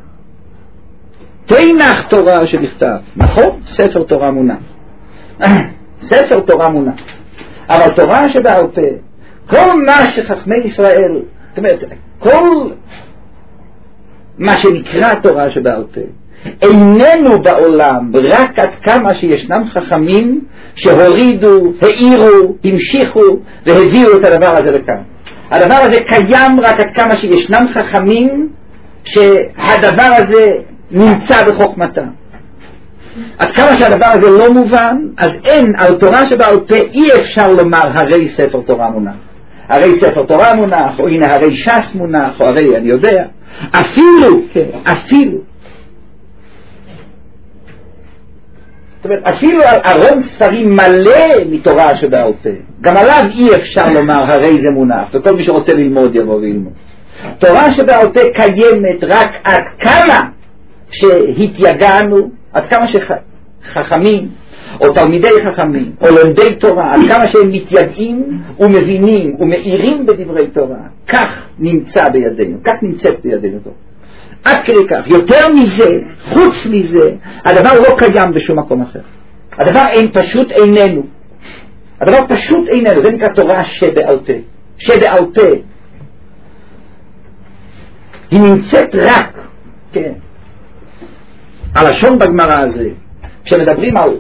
תנח תורה שבכתב, נכון? ספר תורה מונח. ספר תורה מונח. אבל תורה שבעל פה, כל מה שחכמי ישראל, זאת אומרת, כל מה שנקרא תורה שבעל פה, איננו בעולם רק עד כמה שישנם חכמים שהורידו, העירו, המשיכו והביאו את הדבר הזה לכאן. הדבר הזה קיים רק עד כמה שישנם חכמים שהדבר הזה נמצא בחוכמתם. עד כמה שהדבר הזה לא מובן, אז אין, על תורה שבעל פה אי אפשר לומר הרי ספר תורה מונח, הרי ספר תורה מונח, או הנה הרי ש"ס מונח, או הרי אני יודע. אפילו, כן, אפילו זאת אומרת, אפילו על ארון ספרים מלא מתורה שבעל פה, גם עליו אי אפשר לומר הרי זה מונח, וכל מי שרוצה ללמוד יבוא וילמוד. תורה שבעל פה קיימת רק עד כמה שהתייגענו, עד כמה שחכמים או תלמידי חכמים או לומדי תורה, עד כמה שהם מתייגעים ומבינים ומאירים בדברי תורה, כך נמצא בידינו, כך נמצאת בידינו תורה. עד כדי כך, יותר מזה, חוץ מזה, הדבר לא קיים בשום מקום אחר. הדבר אין, פשוט איננו. הדבר פשוט איננו, זה נקרא תורה שבעל פה. שבעל פה. היא נמצאת רק, כן, הלשון בגמרא הזה, כשמדברים על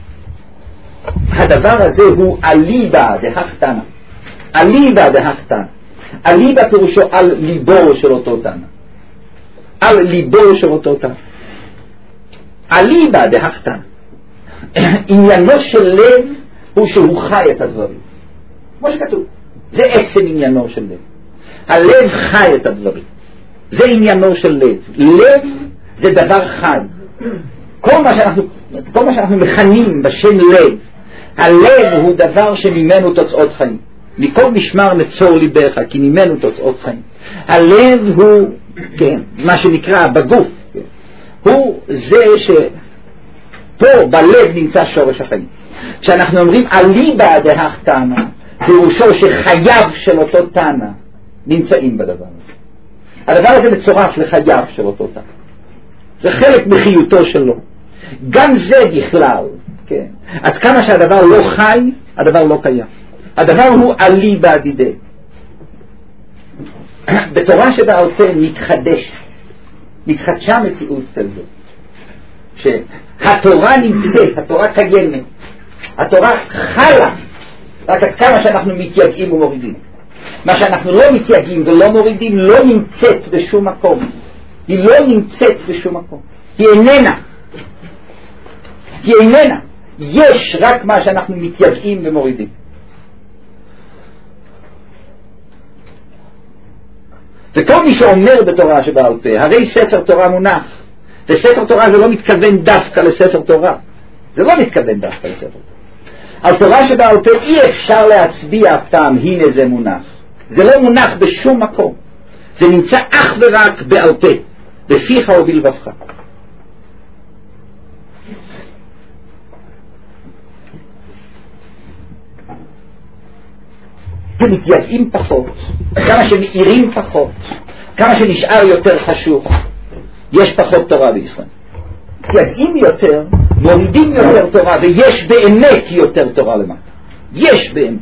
הדבר הזה הוא אליבא דהכתנא. אליבא דהכתנא. אליבא פירושו על ליבו של אותו תנא. על ליבו של אותו תנא. אליבא דהכתנא. עניינו של לב הוא שהוא חי את הדברים. כמו שכתוב. זה עצם עניינו של לב. הלב חי את הדברים. זה עניינו של לב. לב זה דבר חי. כל מה שאנחנו, כל מה שאנחנו מכנים בשם לב, הלב הוא דבר שממנו תוצאות חיים. מכל משמר נצור ליבך, כי ממנו תוצאות חיים. הלב הוא, כן, מה שנקרא בגוף, כן, הוא זה שפה בלב נמצא שורש החיים. כשאנחנו אומרים אליבא דהך תנא, פירושו שחייו של אותו תנא נמצאים בדבר הזה. הדבר הזה מצורף לחייו של אותו תנא. זה חלק מחיותו שלו. גם זה בכלל, כן. עד כמה שהדבר לא חי, הדבר לא קיים. הדבר הוא אליבא דידי. בתורה שבעל פה מתחדש, מתחדשה מציאות כזאת, שהתורה נמצאת, התורה קיימת, התורה חלה, רק עד כמה שאנחנו מתייגעים ומורידים. מה שאנחנו לא מתייגעים ולא מורידים לא נמצאת בשום מקום. היא לא נמצאת בשום מקום. היא איננה. היא איננה. יש רק מה שאנחנו מתייגעים ומורידים. וכל מי שאומר בתורה שבעל פה, הרי ספר תורה מונח, וספר תורה זה לא מתכוון דווקא לספר תורה. זה לא מתכוון דווקא לספר תורה. על תורה שבעל פה אי אפשר להצביע פעם, הנה זה מונח. זה לא מונח בשום מקום. זה נמצא אך ורק בעל פה, בפיך ובלבבך. מתייגעים פחות, כמה שמאירים פחות, כמה שנשאר יותר חשוך, יש פחות תורה בישראל. מתייגעים יותר, מורידים יותר תורה, ויש באמת יותר תורה למטה. יש באמת.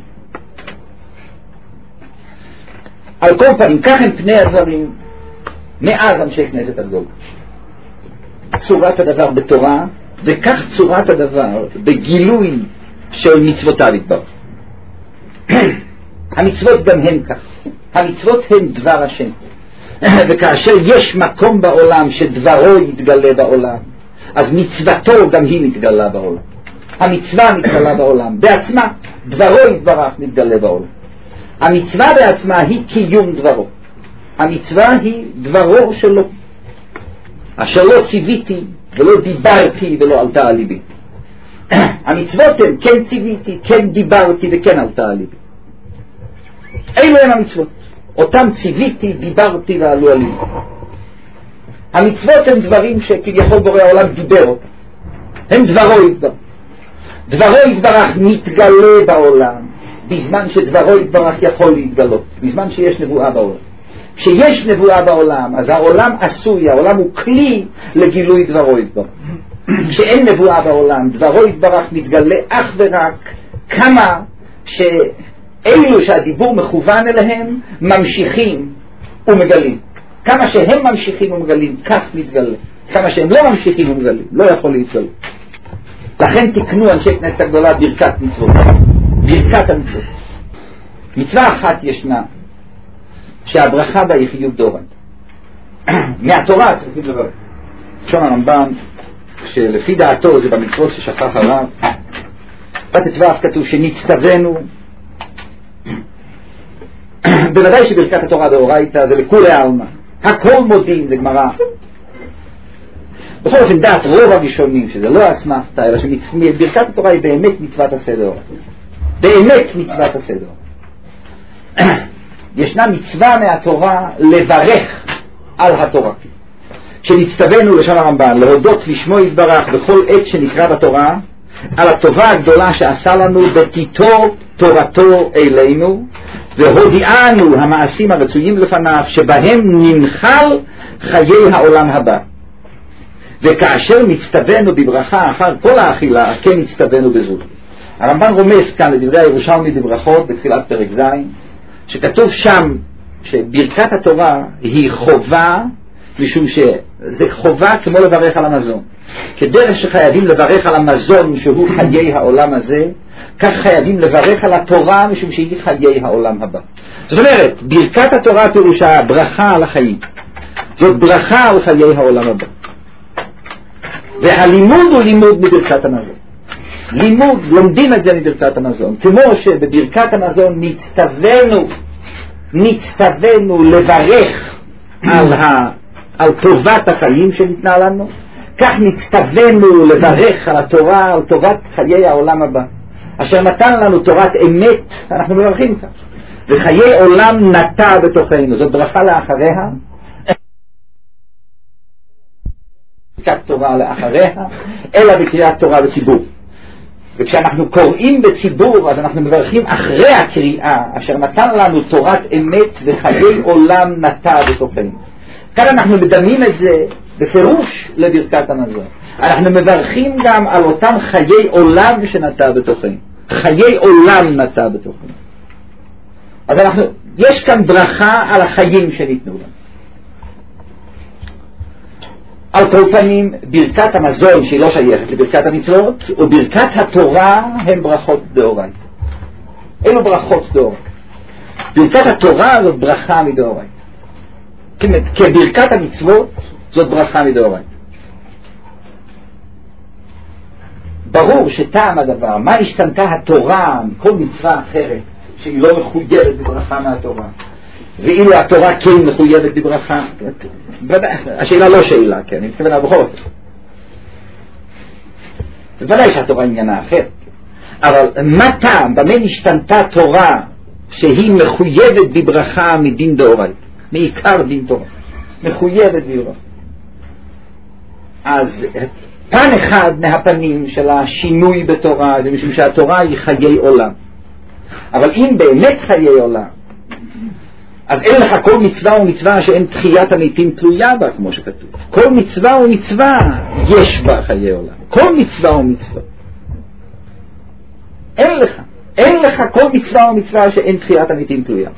על כל פנים, כך הם פני הדברים מאז אנשי כנסת הגדול. צורת הדבר בתורה, וכך צורת הדבר בגילוי של מצוותיו יתברך. המצוות גם הן כך. המצוות הן דבר השם. וכאשר יש מקום בעולם שדברו יתגלה בעולם, אז מצוותו גם היא מתגלה בעולם. המצווה מתגלה בעולם בעצמה, דברו יתברך מתגלה בעולם. המצווה בעצמה היא קיום דברו. המצווה היא דברו שלו, אשר לא ציוויתי ולא דיברתי ולא עלתה על ליבי. המצוות הן כן ציוויתי, כן דיברתי וכן עלתה על ליבי. אלו הם המצוות. אותם ציוויתי, דיברתי ועלו על ליבי. המצוות הם דברים שכביכול בורא העולם דיבר אותם. הם דברו יתברך. דברו יתברך מתגלה בעולם בזמן שדברו יתברך יכול להתגלות, בזמן שיש נבואה בעולם. כשיש נבואה בעולם, אז העולם עשוי, העולם הוא כלי לגילוי דברו יתברך. כשאין נבואה בעולם, דברו יתברך מתגלה אך ורק כמה שאלו שהדיבור מכוון אליהם ממשיכים ומגלים. כמה שהם ממשיכים ומגלים, כך מתגלה. כמה שהם לא ממשיכים ומגלים, לא יכול להתגלה. לכן תקנו אנשי כנסת הגדולה ברכת מצוות. ברכת המצוות. מצווה אחת ישנה, שהברכה בה היא חיוב דורן. מהתורה צריכים לברך. שון הרמב"ן, שלפי דעתו זה במצוות ששכח הרב, בט"ו כתוב שנצטווינו. בוודאי שברכת התורה דאורייתא זה לכולי עלמא. הכל מודים, זה גמרא. בכל אופן דעת רוב הראשונים שזה לא אסמכתא, אלא שברכת התורה היא באמת מצוות הסדר. באמת מצוות הסדר. ישנה מצווה מהתורה לברך על התורה. שנצטווינו לשון הרמב"ן להודות לשמו יתברך בכל עת שנקרא בתורה על הטובה הגדולה שעשה לנו בתיתו תורתו אלינו, והודיענו המעשים הרצויים לפניו שבהם ננחל חיי העולם הבא. וכאשר נצטווינו בברכה אחר כל האכילה, כן נצטווינו בזאת. הרמב"ן רומז כאן לדברי הירושלמי בברכות בתחילת פרק ז', שכתוב שם שברכת התורה היא חובה, משום שזה חובה כמו לברך על המזון. כדרך שחייבים לברך על המזון שהוא חיי העולם הזה, כך חייבים לברך על התורה משום שהיא חיי העולם הבא. זאת אומרת, ברכת התורה פירושה ברכה על החיים. זאת ברכה על חיי העולם הבא. והלימוד הוא לימוד מברכת המזון. לימוד, לומדים את זה מברכת המזון. כמו שבברכת המזון נצטווינו נצטווינו לברך על, ה, על טובת החיים שניתנה לנו, כך נצטווינו לברך על התורה, על טובת חיי העולם הבא, אשר נתן לנו תורת אמת, אנחנו מברכים כך, וחיי עולם נטע בתוכנו, זאת ברכה לאחריה, בקריאת תורה לאחריה, אלא בקריאת תורה בציבור. וכשאנחנו קוראים בציבור, אז אנחנו מברכים אחרי הקריאה, אשר נתן לנו תורת אמת וחיי עולם נטע בתוכנו. כאן אנחנו מדמים את זה בפירוש לברכת המזון. אנחנו מברכים גם על אותם חיי עולם שנטע בתוכנו. חיי עולם נטע בתוכנו. אז אנחנו, יש כאן ברכה על החיים שניתנו לנו. על כל פנים, ברכת המזון שהיא לא שייכת לברכת המצוות, וברכת התורה הן ברכות דאורייתא. אלו ברכות דאורייתא. ברכת התורה זאת ברכה מדאורייתא. כברכת המצוות זאת ברכה מדאורייתא. ברור שטעם הדבר, מה השתנתה התורה מכל מצווה אחרת שהיא לא מחויבת בברכה מהתורה, ואילו התורה כן מחויבת בברכה? השאלה לא שאלה, כן, אני מתכוון לבחורת. ודאי שהתורה עניינה אחרת, אבל מה טעם, במה השתנתה תורה שהיא מחויבת בברכה מדין דאורייתא, מעיקר דין תורה, מחויבת בברכה? אז פן אחד מהפנים של השינוי בתורה זה משום שהתורה היא חיי עולם. אבל אם באמת חיי עולם, אז אין לך כל מצווה ומצווה שאין תחיית המתים תלויה בה, כמו שכתוב. כל מצווה ומצווה יש בה חיי עולם. כל מצווה ומצווה. אין לך. אין לך כל מצווה ומצווה שאין תחיית המתים תלויה.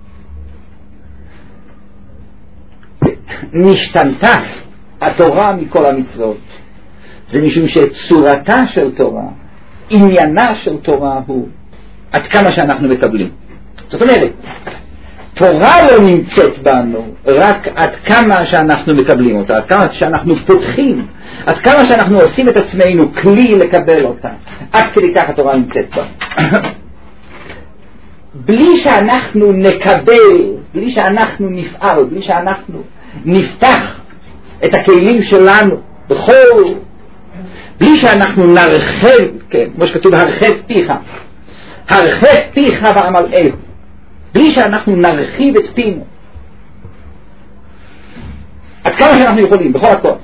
נשתנתה התורה מכל המצוות. זה משום שצורתה של תורה, עניינה של תורה הוא עד כמה שאנחנו מקבלים. זאת אומרת, תורה לא נמצאת בנו רק עד כמה שאנחנו מקבלים אותה, עד כמה שאנחנו פותחים, עד כמה שאנחנו עושים את עצמנו כלי לקבל אותה, עד כדי כך התורה נמצאת בנו. בלי שאנחנו נקבל, בלי שאנחנו נפעל, בלי שאנחנו נפתח את הכלים שלנו בכל, בלי שאנחנו נרחב, כן, כמו שכתוב, הרחב פיך, הרחב פיך ועמלאהו, בלי שאנחנו נרחיב את פינו עד כמה שאנחנו יכולים, בכל הכוח,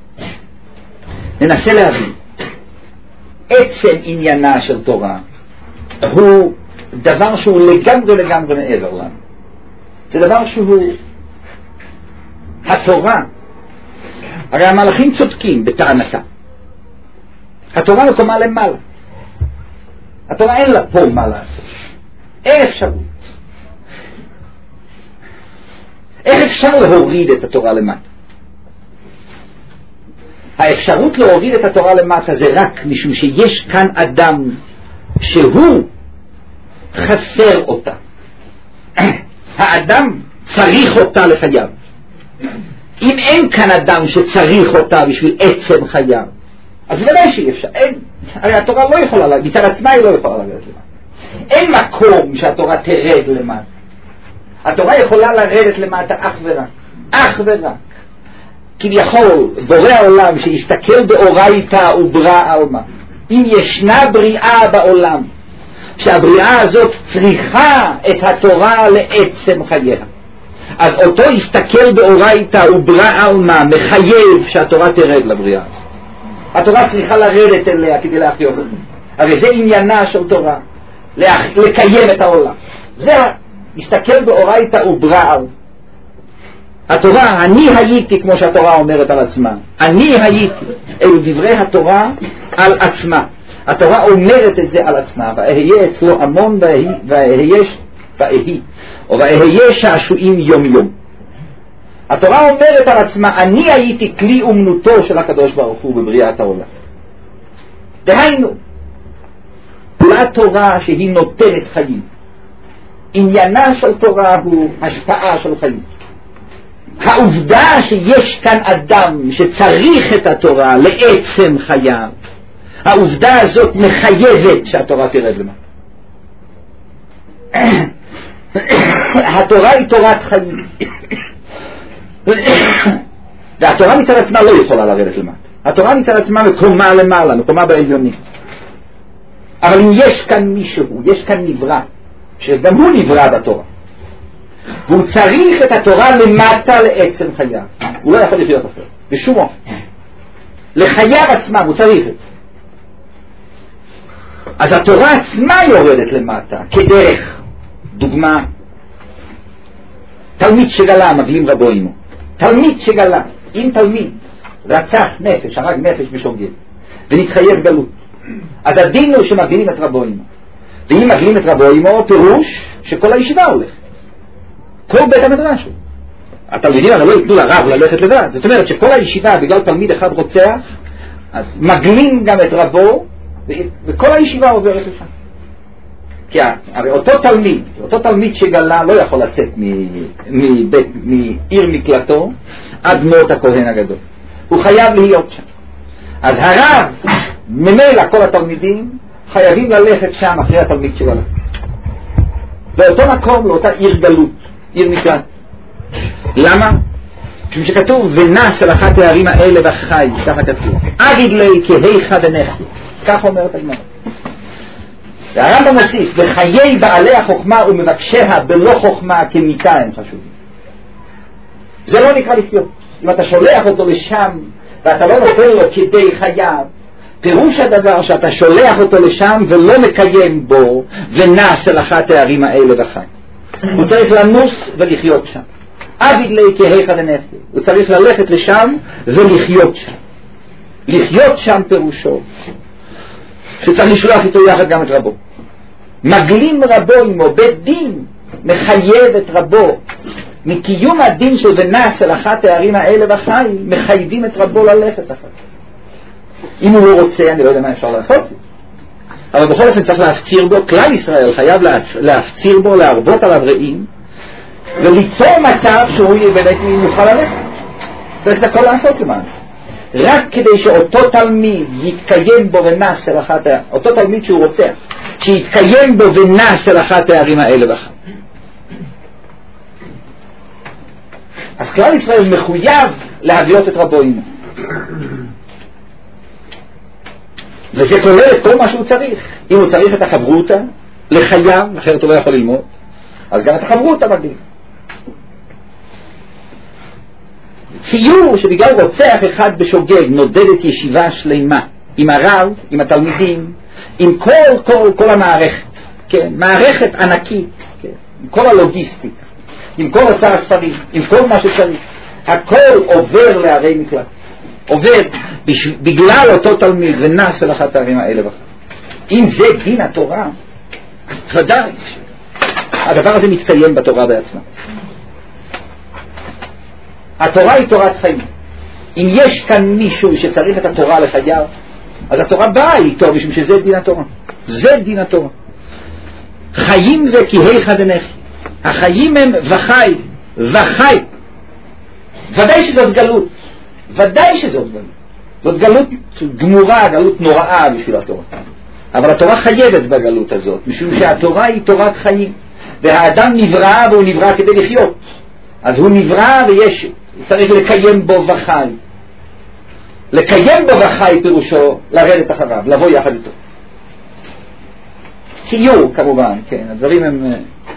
ננסה להבין עצם עניינה של תורה הוא דבר שהוא לגמרי לגמרי מעבר לנו. זה דבר שהוא התורה. הרי המלאכים צודקים בטענתה, התורה מקומה למעלה, התורה אין לה פה מה לעשות, אין אפשרות. איך אפשר להוריד את התורה למטה? האפשרות להוריד את התורה למטה זה רק משום שיש כאן אדם שהוא חסר אותה. האדם צריך אותה לחייו. אם אין כאן אדם שצריך אותה בשביל עצם חייו, אז ודאי שאי אפשר. אין, הרי התורה לא יכולה להגיד, מצד עצמה היא לא יכולה להגיד למטה. אין מקום שהתורה תרד למטה. התורה יכולה לרדת למטה אך ורק, אך ורק. כביכול, בורא העולם שיסתכל באורייתא וברא עלמא. אם ישנה בריאה בעולם, שהבריאה הזאת צריכה את התורה לעצם חייה, אז אותו יסתכל באורייתא וברא עלמא, מחייב שהתורה תרד לבריאה הזאת. התורה צריכה לרדת אליה כדי להחיות אותה. הרי זה עניינה של תורה, לקיים את העולם. זה יסתכל באורייתא וברא עלמא. התורה, אני הייתי, כמו שהתורה אומרת על עצמה, אני הייתי, אלו דברי התורה על עצמה. התורה אומרת את זה על עצמה, ואהיה אצלו המון ואהיה ואהי, או ואהיה שעשועים יום יום. התורה אומרת על עצמה, אני הייתי כלי אומנותו של הקדוש ברוך הוא בבריאת העולם. דהיינו, התורה שהיא נותנת חיים. עניינה של תורה הוא השפעה של חיים. העובדה שיש כאן אדם שצריך את התורה לעצם חייו, העובדה הזאת מחייבת שהתורה תרד למטה. התורה היא תורת חיים. והתורה מצד עצמה לא יכולה לרדת למטה. התורה מצד עצמה מקומה למעלה, מקומה בעליונים. אבל אם יש כאן מישהו, יש כאן נברא, שגם הוא נברא בתורה, והוא צריך את התורה למטה לעצם חייו, הוא לא יכול לחיות אחר, בשום אופן. לחייו עצמם הוא צריך את זה. אז התורה עצמה יורדת למטה, כדרך. דוגמה, תלמיד שגלה, מגלים רבו עמו. תלמיד שגלה, אם תלמיד רצח נפש, הרג נפש בשוגג, ונתחייב גלות, אז הדין הוא שמגלים את רבו עמו. ואם מגלים את רבו עמו, פירוש שכל הישיבה הולך. כל בית המדרש. התלמידים הרי לא ייתנו לרב ללכת לבד. זאת אומרת שכל הישיבה, בגלל תלמיד אחד רוצח, אז מגלים גם את רבו, וכל הישיבה עוברת לשם. כי הרי אותו תלמיד, אותו תלמיד שגלה לא יכול לצאת מבית, מעיר מקלטו עד מות הכהן הגדול. הוא חייב להיות שם. אז הרב, ממילא כל התלמידים, חייבים ללכת שם אחרי התלמיד שגלה. באותו מקום, לאותה עיר גלות, עיר מקלט. למה? משום שכתוב, ונס על אחת הערים האלה וחי, ככה כתוב. אגיד לי כהיכה דנחי. כך אומרת הגמרא. והרמב"ם מוסיף, וחיי בעלי החוכמה ומבקשיה בלא חוכמה כמיתה הם חשובים. זה לא נקרא לחיות. אם אתה שולח אותו לשם ואתה לא נותן לו כדי חייו, פירוש הדבר שאתה שולח אותו לשם ולא מקיים בו ונס על אחת הערים האלה וחי. הוא צריך לנוס ולחיות שם. אגיד לי כהיכה דנחי. הוא צריך ללכת לשם ולחיות שם. לחיות שם פירושו שצריך לשלוח איתו יחד גם את רבו. מגלים רבו עמו, בית דין מחייב את רבו. מקיום הדין של ונס על אחת הערים האלה וחי, מחייבים את רבו ללכת אחת. אם הוא לא רוצה, אני לא יודע מה אפשר לעשות, אבל בכל אופן צריך להפציר בו. כלל ישראל חייב להפציר בו, להרבות עליו רעים, וליצור מצב שהוא באמת יוכל ללכת. צריך את הכל לעשות למען. רק כדי שאותו תלמיד יתקיים בו ונס אל אחת, אותו תלמיד שהוא רוצח, שיתקיים בו ונס אל אחת הערים האלה וחי. אז כלל ישראל מחויב להביות את רבו עמו. וזה כולל את כל מה שהוא צריך. אם הוא צריך את החברותה לחייו, אחרת הוא לא יכול ללמוד, אז גם את החברותה מגדיל. ציור שבגלל רוצח אחד בשוגג נודדת ישיבה שלמה עם הרב, עם התלמידים, עם כל, כל, כל המערכת, כן? מערכת ענקית, כן? עם כל הלוגיסטיקה, עם כל עשר הספרים, עם כל מה שצריך, הכל עובר לערי מקלט, עובר בגלל אותו תלמיד ונס אל אחת הערים האלה וחד. אם זה דין התורה, ודאי הדבר הזה מתקיים בתורה בעצמה. התורה היא תורת חיים. אם יש כאן מישהו שצריך את התורה לחייו, אז התורה באה איתו, משום שזה דין התורה. זה דין התורה. חיים זה כהיכה דנחי. החיים הם וחי, וחי. ודאי שזאת גלות. ודאי שזאת גלות. זאת גלות גמורה, גלות נוראה בשביל התורה. אבל התורה חייבת בגלות הזאת, משום שהתורה היא תורת חיים. והאדם נברא והוא נברא כדי לחיות. אז הוא נברא ויש, צריך לקיים בו וחי. לקיים בו וחי פירושו לרדת אחריו, לבוא יחד איתו. ציור כמובן, כן, הדברים הם...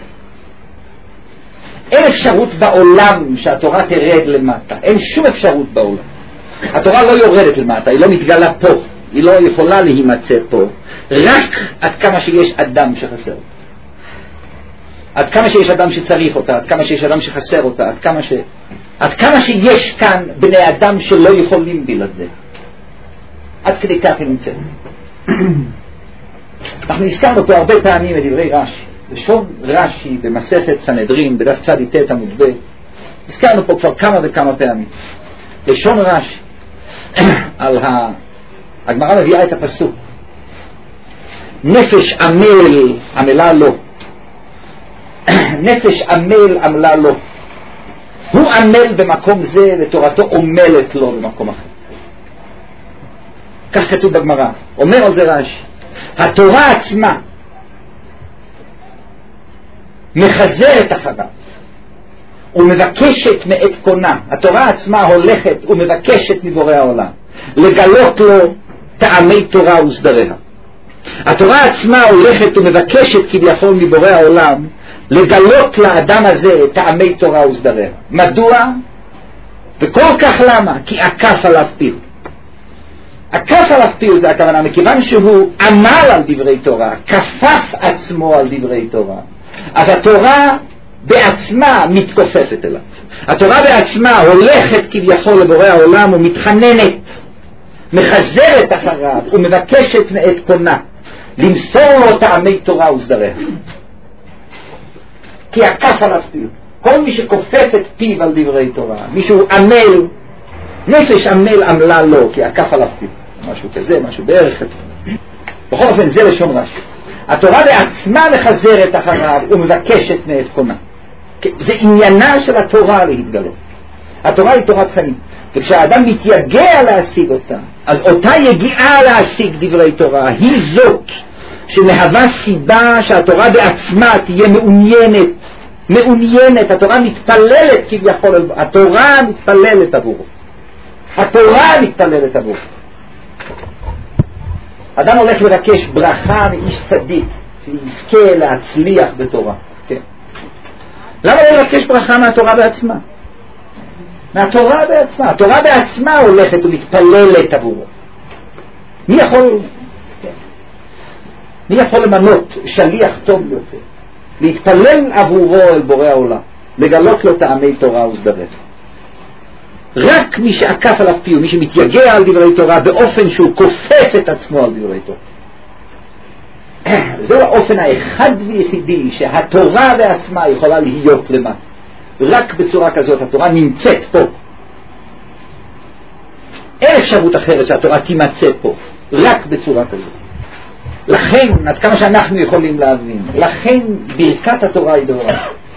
אין אפשרות בעולם שהתורה תרד למטה, אין שום אפשרות בעולם. התורה לא יורדת למטה, היא לא מתגלה פה, היא לא יכולה להימצא פה, רק עד כמה שיש אדם שחסר אותה. עד כמה שיש אדם שצריך אותה, עד כמה שיש אדם שחסר אותה, עד כמה, ש... עד כמה שיש כאן בני אדם שלא יכולים בלעדי. עד כדי כך היא נמצאת. אנחנו הזכרנו פה הרבה פעמים את דברי רש"י. לשון רש"י במסכת סנהדרין בדף צדי ט' עמוד ב', הזכרנו פה כבר כמה וכמה פעמים. לשון רש"י על ה... הגמרא מביאה את הפסוק. נפש עמל עמלה לו. נפש עמל עמלה לו. הוא עמל במקום זה ותורתו עומלת לו במקום אחר. כך כתוב בגמרא. אומר על זה רש"י, התורה עצמה מחזרת אחריו ומבקשת מאת קונה. התורה עצמה הולכת ומבקשת מבורא העולם לגלות לו טעמי תורה וסדריה. התורה עצמה הולכת ומבקשת כביכול מבורא העולם לגלות לאדם הזה טעמי תורה וסדריה. מדוע? וכל כך למה? כי עקף עליו פיו. עקף עליו פיו זה הכוונה, מכיוון שהוא עמל על דברי תורה, כפף עצמו על דברי תורה, אז התורה בעצמה מתכופפת אליו. התורה בעצמה הולכת כביכול לבורא העולם ומתחננת, מחזרת אחריו ומבקשת מאת קונה למסור לו טעמי תורה וסדריה. כי עקף עליו פיו. כל מי שכופף את פיו על דברי תורה, מישהו עמל, נפש עמל עמלה לו, כי עקף עליו פיו. משהו כזה, משהו בערך כזה. בכל אופן זה לשון רש"י. התורה בעצמה מחזרת אחריו ומבקשת מאת קונה. זה עניינה של התורה להתגלות. התורה היא תורת חיים, וכשהאדם מתייגע להשיג אותה, אז אותה יגיעה להשיג דברי תורה היא זאת שמהווה סיבה שהתורה בעצמה תהיה מעוניינת, מעוניינת. התורה מתפללת כביכול, התורה מתפללת עבורו, התורה מתפללת עבורו. אדם הולך לבקש ברכה מאיש צדיק שיזכה להצליח בתורה, כן. למה לא לבקש ברכה מהתורה בעצמה? מהתורה בעצמה. התורה בעצמה הולכת ומתפללת עבורו. מי יכול, כן. מי יכול למנות שליח טוב יותר, להתפלל עבורו אל בורא העולם, לגלות לו טעמי תורה וסדריה? רק מי שעקף עליו פיו, מי שמתייגע על דברי תורה באופן שהוא כופף את עצמו על דברי תורה. זהו האופן האחד ויחידי שהתורה בעצמה יכולה להיות למטה. רק בצורה כזאת התורה נמצאת פה. אין אפשרות אחרת שהתורה תימצא פה, רק בצורה כזאת. לכן, עד כמה שאנחנו יכולים להבין, לכן ברכת התורה היא דברה.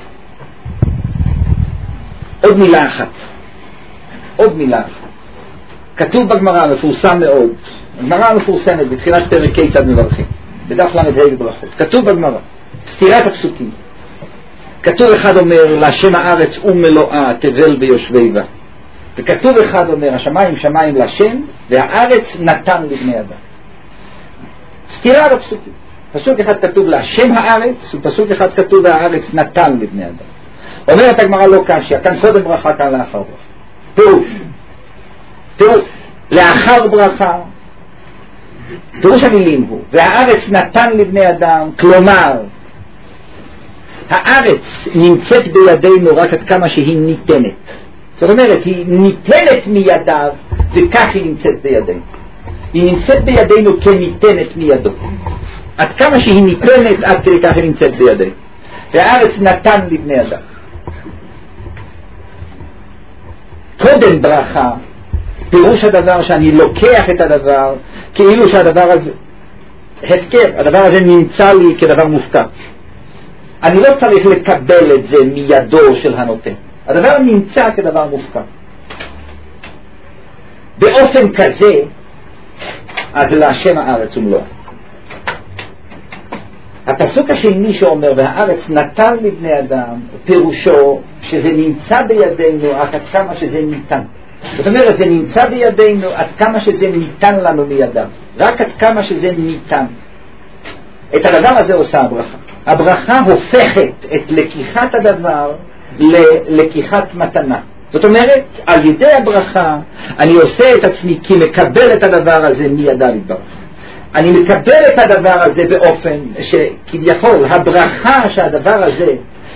עוד מילה אחת. עוד מילה אחת. כתוב בגמרא, מפורסם מאוד. הגמרא מפורסמת בתחילת פרק כיצד מברכים. בדף למד ה' בברכות. כתוב בגמרא, סתירת הפסוקים. כתוב אחד אומר, להשם הארץ ומלואה תבל ביושבי בה. וכתוב אחד אומר, השמיים שמיים להשם, והארץ נתן לבני אדם. סתירה בפסוקים. פסוק אחד כתוב להשם הארץ, ופסוק אחד כתוב והארץ נתן לבני אדם. אומרת הגמרא לא קשיא, כאן קודם ברכה, כאן לאחר ברכה. פירוש. פירוש. לאחר ברכה, פירוש המילים הוא, והארץ נתן לבני אדם, כלומר, הארץ נמצאת בידינו רק עד כמה שהיא ניתנת. זאת אומרת, היא ניתנת מידיו, וכך היא נמצאת בידינו. היא נמצאת בידינו כניתנת מידו. עד כמה שהיא ניתנת, עד כדי כך היא נמצאת בידינו. והארץ נתן לבני אדם. קודם ברכה, פירוש הדבר שאני לוקח את הדבר, כאילו שהדבר הזה, הפקר, הדבר הזה נמצא לי כדבר מופקר. אני לא צריך לקבל את זה מידו של הנותן. הדבר נמצא כדבר מופקר. באופן כזה, אז להשם הארץ ומלואה. הפסוק השני שאומר, והארץ נתן לבני אדם, פירושו שזה נמצא בידינו עד כמה שזה ניתן. זאת אומרת, זה נמצא בידינו עד כמה שזה ניתן לנו מידם. רק עד כמה שזה ניתן. את הדבר הזה עושה הברכה. הברכה הופכת את לקיחת הדבר ללקיחת מתנה. זאת אומרת, על ידי הברכה אני עושה את עצמי כי מקבל את הדבר הזה מידה להתברך. אני מקבל את הדבר הזה באופן שכביכול הברכה שהדבר הזה,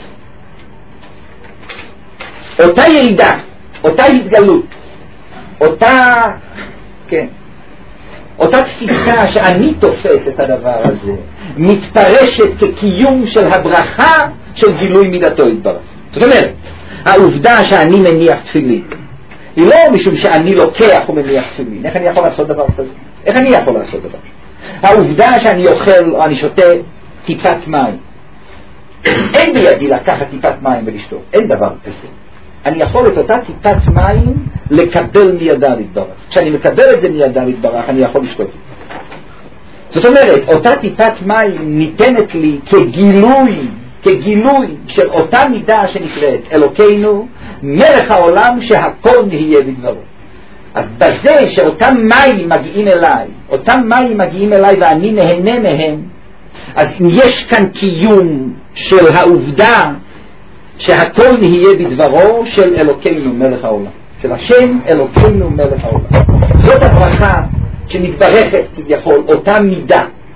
אותה ירידה, אותה התגלות, אותה, כן, אותה תפיסה שאני תופס את הדבר הזה, מתפרשת כקיום של הברכה של גילוי מידתו יתברך. זאת אומרת, העובדה שאני מניח תפילין, היא לא משום שאני לוקח ומניח תפילין. איך אני יכול לעשות דבר כזה? איך אני יכול לעשות דבר? העובדה שאני אוכל או אני שותה טיפת מים, אין בידי לקחת טיפת מים ולשתות, אין דבר כזה. אני יכול את אותה טיפת מים לקבל מידה להתברך. כשאני מקבל את זה מידה להתברך, אני יכול לשתות את זה. זאת אומרת, אותה טיפת מים ניתנת לי כגילוי כגילוי של אותה מידה שנקראת אלוקינו, מלך העולם שהכל נהיה בדברו. אז בזה שאותם מים מגיעים אליי, אותם מים מגיעים אליי ואני נהנה מהם, אז אם יש כאן קיום של העובדה שהכל נהיה בדברו של אלוקינו מלך העולם, של השם אלוקינו מלך העולם. זאת הברכה שמתברכת כביכול אותה מידה.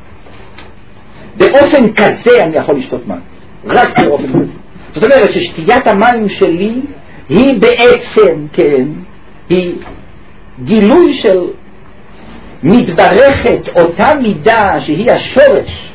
באופן כזה אני יכול לשתות מים, רק באופן כזה. זאת אומרת ששתיית המים שלי היא בעצם, כן, היא גילוי של מתברכת אותה מידה שהיא השורש,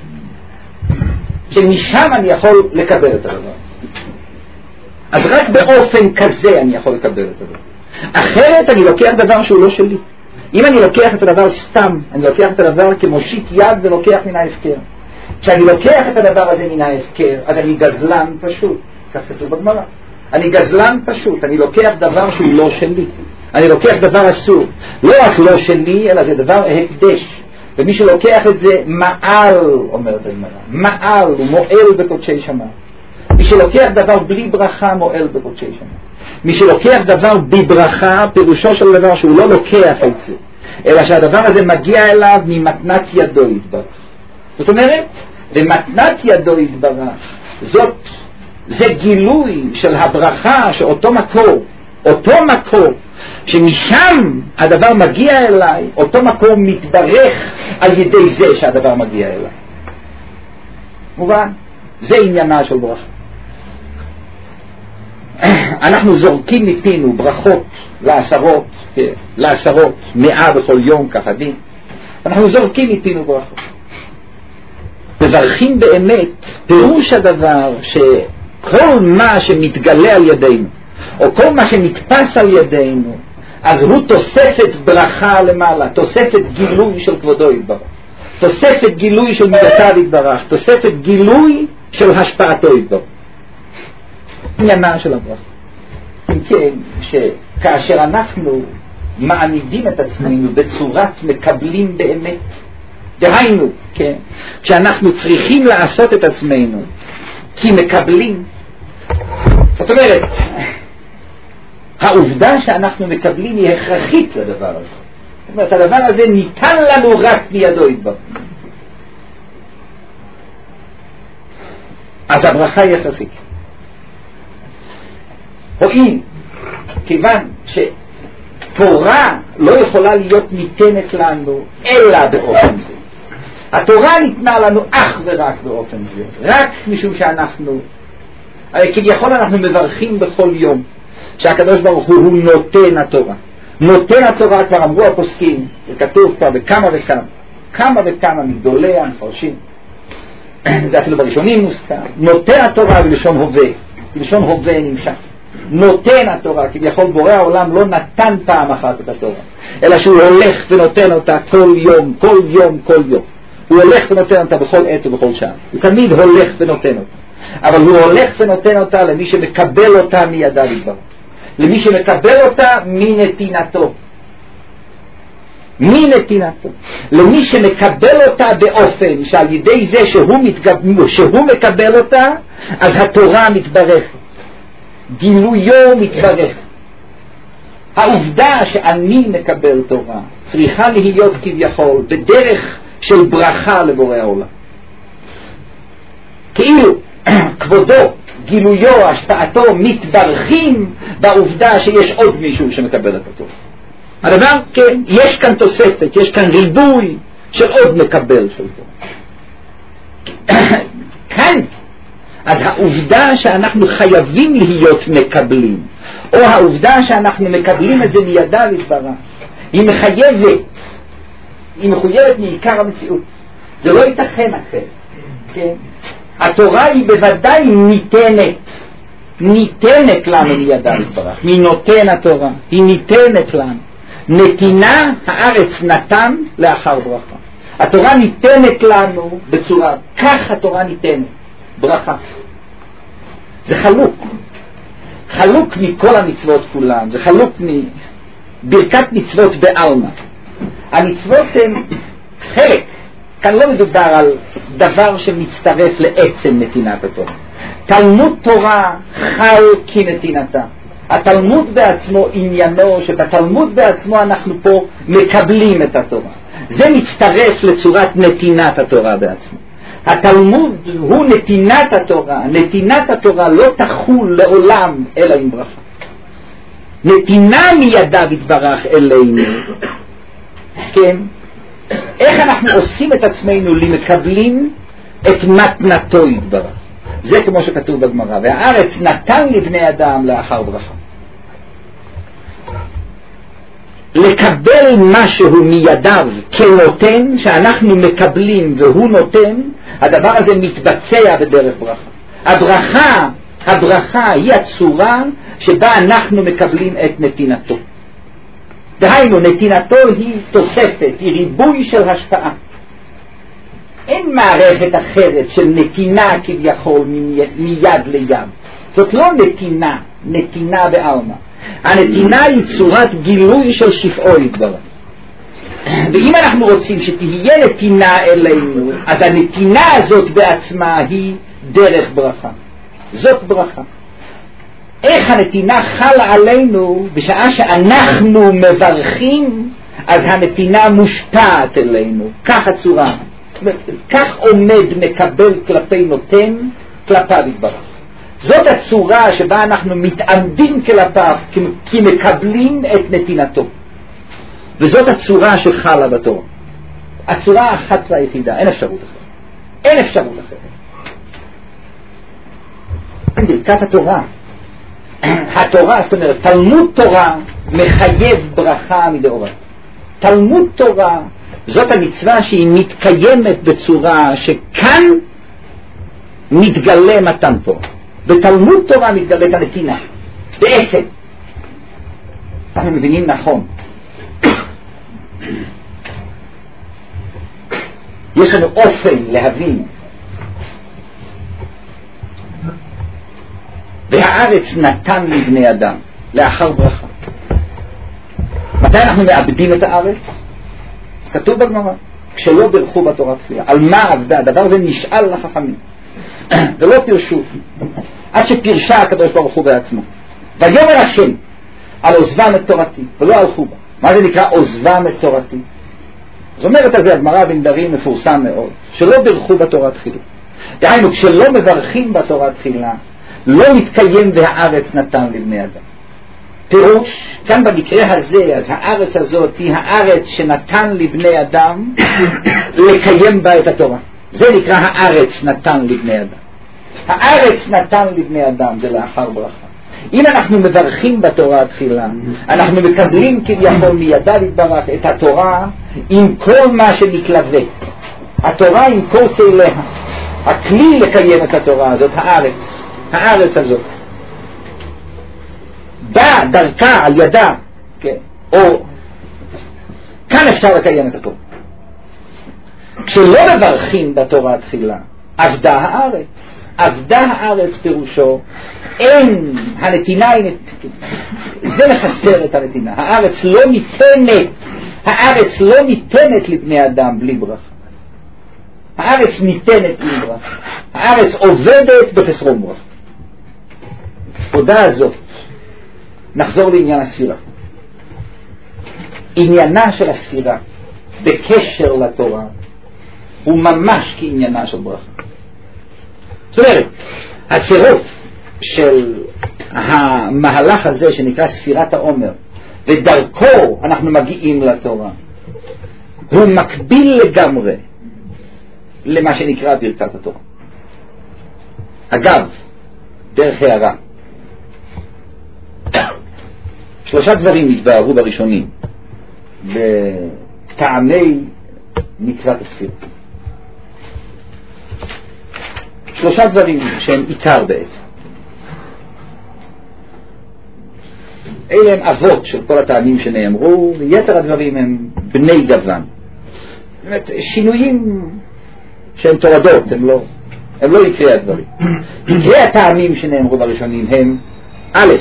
שמשם אני יכול לקבל את הדבר. אז רק באופן כזה אני יכול לקבל את הדבר. אחרת אני לוקח דבר שהוא לא שלי. אם אני לוקח את הדבר סתם, אני לוקח את הדבר כמושיט יד ולוקח מן ההפקר. כשאני לוקח את הדבר הזה מן ההפקר, אז אני גזלן פשוט. כך כתוב בגמרא. אני גזלן פשוט, אני לוקח דבר שהוא לא שלי. אני לוקח דבר אסור. לא רק לא שלי, אלא זה דבר הקדש. ומי שלוקח את זה מעל, אומרת הגמרא, מעל, הוא מועל בקודשי שמיים. מי שלוקח דבר בלי ברכה מועל בקודשי שמיים. מי שלוקח דבר בברכה, פירושו של דבר שהוא לא לוקח את זה, אלא שהדבר הזה מגיע אליו ממתנת ידו יתברך. זאת אומרת, ומתנת ידו יתברך, זאת, זה גילוי של הברכה, שאותו מקור, אותו מקור, שמשם הדבר מגיע אליי, אותו מקור מתברך על ידי זה שהדבר מגיע אליי. מובן? זה עניינה של ברכה. אנחנו זורקים מפינו ברכות לעשרות, לעשרות, מאה בכל יום ככה דין. אנחנו זורקים מפינו ברכות. מברכים באמת, פירוש הדבר שכל מה שמתגלה על ידינו, או כל מה שנתפס על ידינו, אז הוא תוספת ברכה למעלה, תוספת גילוי של כבודו יתברך, תוספת גילוי של מידותיו יתברך, תוספת גילוי של השפעתו יתברך. עניינה של הברכה. אם כן, שכאשר אנחנו מעמידים את עצמנו בצורת מקבלים באמת, דהיינו, כן, כשאנחנו צריכים לעשות את עצמנו כי מקבלים, זאת אומרת, העובדה שאנחנו מקבלים היא הכרחית לדבר הזה. זאת אומרת, הדבר הזה ניתן לנו רק מידו יתברך. אז הברכה היא הכרחית. הואיל, כיוון שתורה לא יכולה להיות ניתנת לנו אלא באופן זה. התורה ניתנה לנו אך ורק באופן זה. רק משום שאנחנו, כביכול אנחנו מברכים בכל יום שהקדוש ברוך הוא הוא נותן התורה. נותן התורה, כבר אמרו הפוסקים, זה כתוב כבר בכמה וכמה, כמה וכמה מגדולי המפרשים, זה אפילו בראשונים מוזכר, נותן התורה בלשון הווה, בלשון הווה נמשך. נותן התורה, כביכול בורא העולם לא נתן פעם אחת את התורה, אלא שהוא הולך ונותן אותה כל יום, כל יום, כל יום. הוא הולך ונותן אותה בכל עת ובכל שעה. הוא תמיד הולך ונותן אותה. אבל הוא הולך ונותן אותה למי שמקבל אותה מידה יתברך. למי שמקבל אותה מנתינתו. מנתינתו. למי שמקבל אותה באופן שעל ידי זה שהוא, מתגב... שהוא מקבל אותה, אז התורה מתברכת. גילויו מתברך. העובדה שאני מקבל תורה צריכה להיות כביכול בדרך של ברכה לבורא העולם. כאילו כבודו, גילויו, השפעתו מתברכים בעובדה שיש עוד מישהו שמקבל את התורה. הדבר, כן, יש כאן תוספת, יש כאן ריבוי של עוד מקבל של תורה. כאן אז העובדה שאנחנו חייבים להיות מקבלים, או העובדה שאנחנו מקבלים את זה מידה יתברך, היא מחייבת, היא מחויבת מעיקר המציאות. זה לא ייתכן אחרת, כן? התורה היא בוודאי ניתנת, ניתנת לנו מידה יתברך. מי נותן התורה? היא ניתנת לנו. נתינה הארץ נתן לאחר ברכה. התורה ניתנת לנו בצורה, כך התורה ניתנת. ברכה. זה חלוק. חלוק מכל המצוות כולם. זה חלוק מברכת מצוות בעלמא. המצוות הן חלק כאן לא מדובר על דבר שמצטרף לעצם נתינת התורה. תלמוד תורה חל כנתינתה. התלמוד בעצמו עניינו שבתלמוד בעצמו אנחנו פה מקבלים את התורה. זה מצטרף לצורת נתינת התורה בעצמו. התלמוד הוא נתינת התורה. נתינת התורה לא תחול לעולם אלא עם ברכה. נתינה מידיו יתברך אלינו. כן? איך אנחנו עושים את עצמנו למקבלים את מתנתו יתברך. זה כמו שכתוב בגמרא, והארץ נתן לבני אדם לאחר ברכה. לקבל משהו מידיו כנותן, שאנחנו מקבלים והוא נותן, הדבר הזה מתבצע בדרך ברכה. הברכה, הברכה היא הצורה שבה אנחנו מקבלים את נתינתו. דהיינו, נתינתו היא תוספת, היא ריבוי של השפעה. אין מערכת אחרת של נתינה כביכול מיד ליד. זאת לא נתינה, נתינה בעלמא. הנתינה היא צורת גילוי של שפעו יתברך. ואם אנחנו רוצים שתהיה נתינה אלינו, אז הנתינה הזאת בעצמה היא דרך ברכה. זאת ברכה. איך הנתינה חלה עלינו בשעה שאנחנו מברכים, אז הנתינה מושפעת אלינו. כך הצורה. כך עומד מקבל כלפי נותן, כלפיו יתברך. זאת הצורה שבה אנחנו מתעמדים כלפיו, כי מקבלים את נתינתו. וזאת הצורה שחלה בתורה. הצורה האחת והיחידה, אין אפשרות אחרת. אין אפשרות אחרת. ברכת התורה. התורה, זאת אומרת, תלמוד תורה מחייב ברכה מדאורייתא. תלמוד תורה, זאת המצווה שהיא מתקיימת בצורה שכאן מתגלה מתן תורה. בתלמוד תורה מתגלית הנתינה. בעצם. אנחנו מבינים נכון. יש לנו אופן להבין. והארץ נתן לבני אדם לאחר ברכה. מתי אנחנו מאבדים את הארץ? כתוב בגמרא, כשלא ברכו בתורה תפילה. על מה עבדה? הדבר הזה נשאל לחכמים. ולא פירשו. עד שפירשה הקדוש ברוך הוא בעצמו. ויאמר השם על עוזבם את תורתי, ולא הלכו בה. מה זה נקרא עוזבם את תורתי? זאת אומרת על זה הגמרא בנדרים מפורסם מאוד, שלא ברכו בתורה תחילה. דהיינו, כשלא מברכים בתורה תחילה, לא מתקיים והארץ נתן לבני אדם. פירוש, כאן במקרה הזה, אז הארץ הזאת היא הארץ שנתן לבני אדם לקיים בה את התורה. זה נקרא הארץ נתן לבני אדם. הארץ נתן לבני אדם, זה לאחר ברכה. אם אנחנו מברכים בתורה התחילה, אנחנו מקבלים כביכול מידיו יתברך את התורה עם כל מה שמתלווה. התורה עם כל כליה. הכלי לקיים את התורה הזאת, הארץ. הארץ הזאת. בא דרכה על ידה, כן, או כאן אפשר לקיים את התורה. כשלא מברכים בתורה התחילה, עבדה הארץ. עבדה הארץ פירושו, אין, הנתינה היא, זה מחסר את הנתינה. הארץ לא ניתנת, הארץ לא ניתנת לבני אדם בלי ברכה. הארץ ניתנת בלי ברכה. הארץ עובדת בחסרון ברכה. תודה הזאת. נחזור לעניין הספירה. עניינה של הספירה בקשר לתורה הוא ממש כעניינה של ברכה. זאת אומרת, הצירוף של המהלך הזה שנקרא ספירת העומר ודרכו אנחנו מגיעים לתורה הוא מקביל לגמרי למה שנקרא ברכת התורה. אגב, דרך הערה, שלושה דברים התבהרו בראשונים בטעמי מצוות הספירה. שלושה דברים שהם עיקר בעצם. אלה הם אבות של כל הטעמים שנאמרו, ויתר הדברים הם בני גוון. באמת, שינויים שהם תורדות, הם לא, הם לא עיקרי הדברים. עיקרי הטעמים שנאמרו בראשונים הם, א',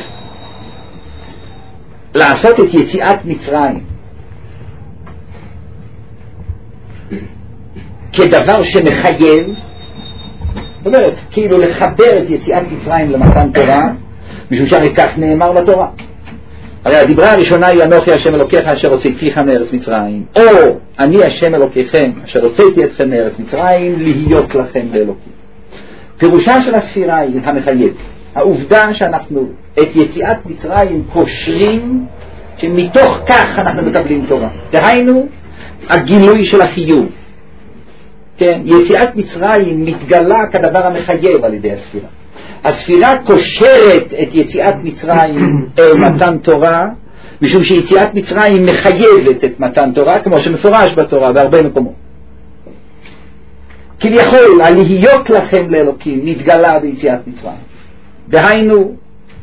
לעשות את יציאת מצרים כדבר שמחייב, זאת אומרת, כאילו לחבר את יציאת מצרים למתן תורה, משום שהרי כך נאמר בתורה. הרי הדיברה הראשונה היא אנוכי השם אלוקיך אשר הוצאתיכם מארץ מצרים, או אני השם אלוקיכם אשר הוצאתי אתכם מארץ מצרים להיות לכם לאלוקים. פירושה של הספירה היא המחייב, העובדה שאנחנו את יציאת מצרים קושרים, שמתוך כך אנחנו מקבלים תורה, דהיינו הגילוי של החיוב. כן, יציאת מצרים מתגלה כדבר המחייב על ידי הספירה. הספירה קושרת את יציאת מצרים אל מתן תורה, משום שיציאת מצרים מחייבת את מתן תורה, כמו שמפורש בתורה בהרבה מקומות. כביכול, הלהיות לכם לאלוקים נתגלה ביציאת מצרים. דהיינו,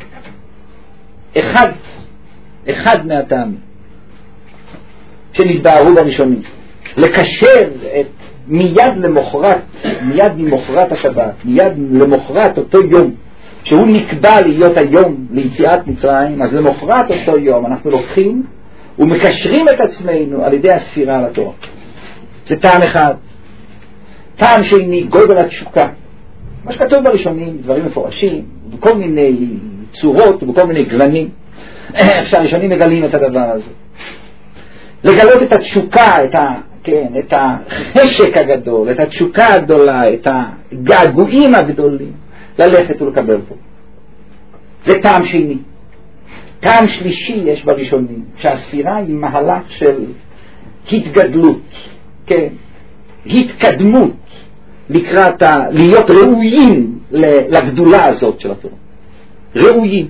אחד, אחד מהטעמים שנתבהרו בראשונים, לקשר את מיד למחרת, מיד ממחרת השבת, מיד למחרת אותו יום, שהוא נקבע להיות היום ליציאת מצרים, אז למחרת אותו יום אנחנו לוקחים ומקשרים את עצמנו על ידי הספירה לתורה. זה טעם אחד. טעם שני, גודל התשוקה. מה שכתוב בראשונים, דברים מפורשים, בכל מיני צורות ובכל מיני גוונים, שהראשונים מגלים את הדבר הזה. לגלות את התשוקה, את ה... כן, את החשק הגדול, את התשוקה הגדולה, את הגעגועים הגדולים, ללכת ולקבל פה. זה טעם שני. טעם שלישי יש בראשונים, שהספירה היא מהלך של התגדלות, כן, התקדמות, לקראת ה... להיות ראויים לגדולה הזאת של התורה. ראויים.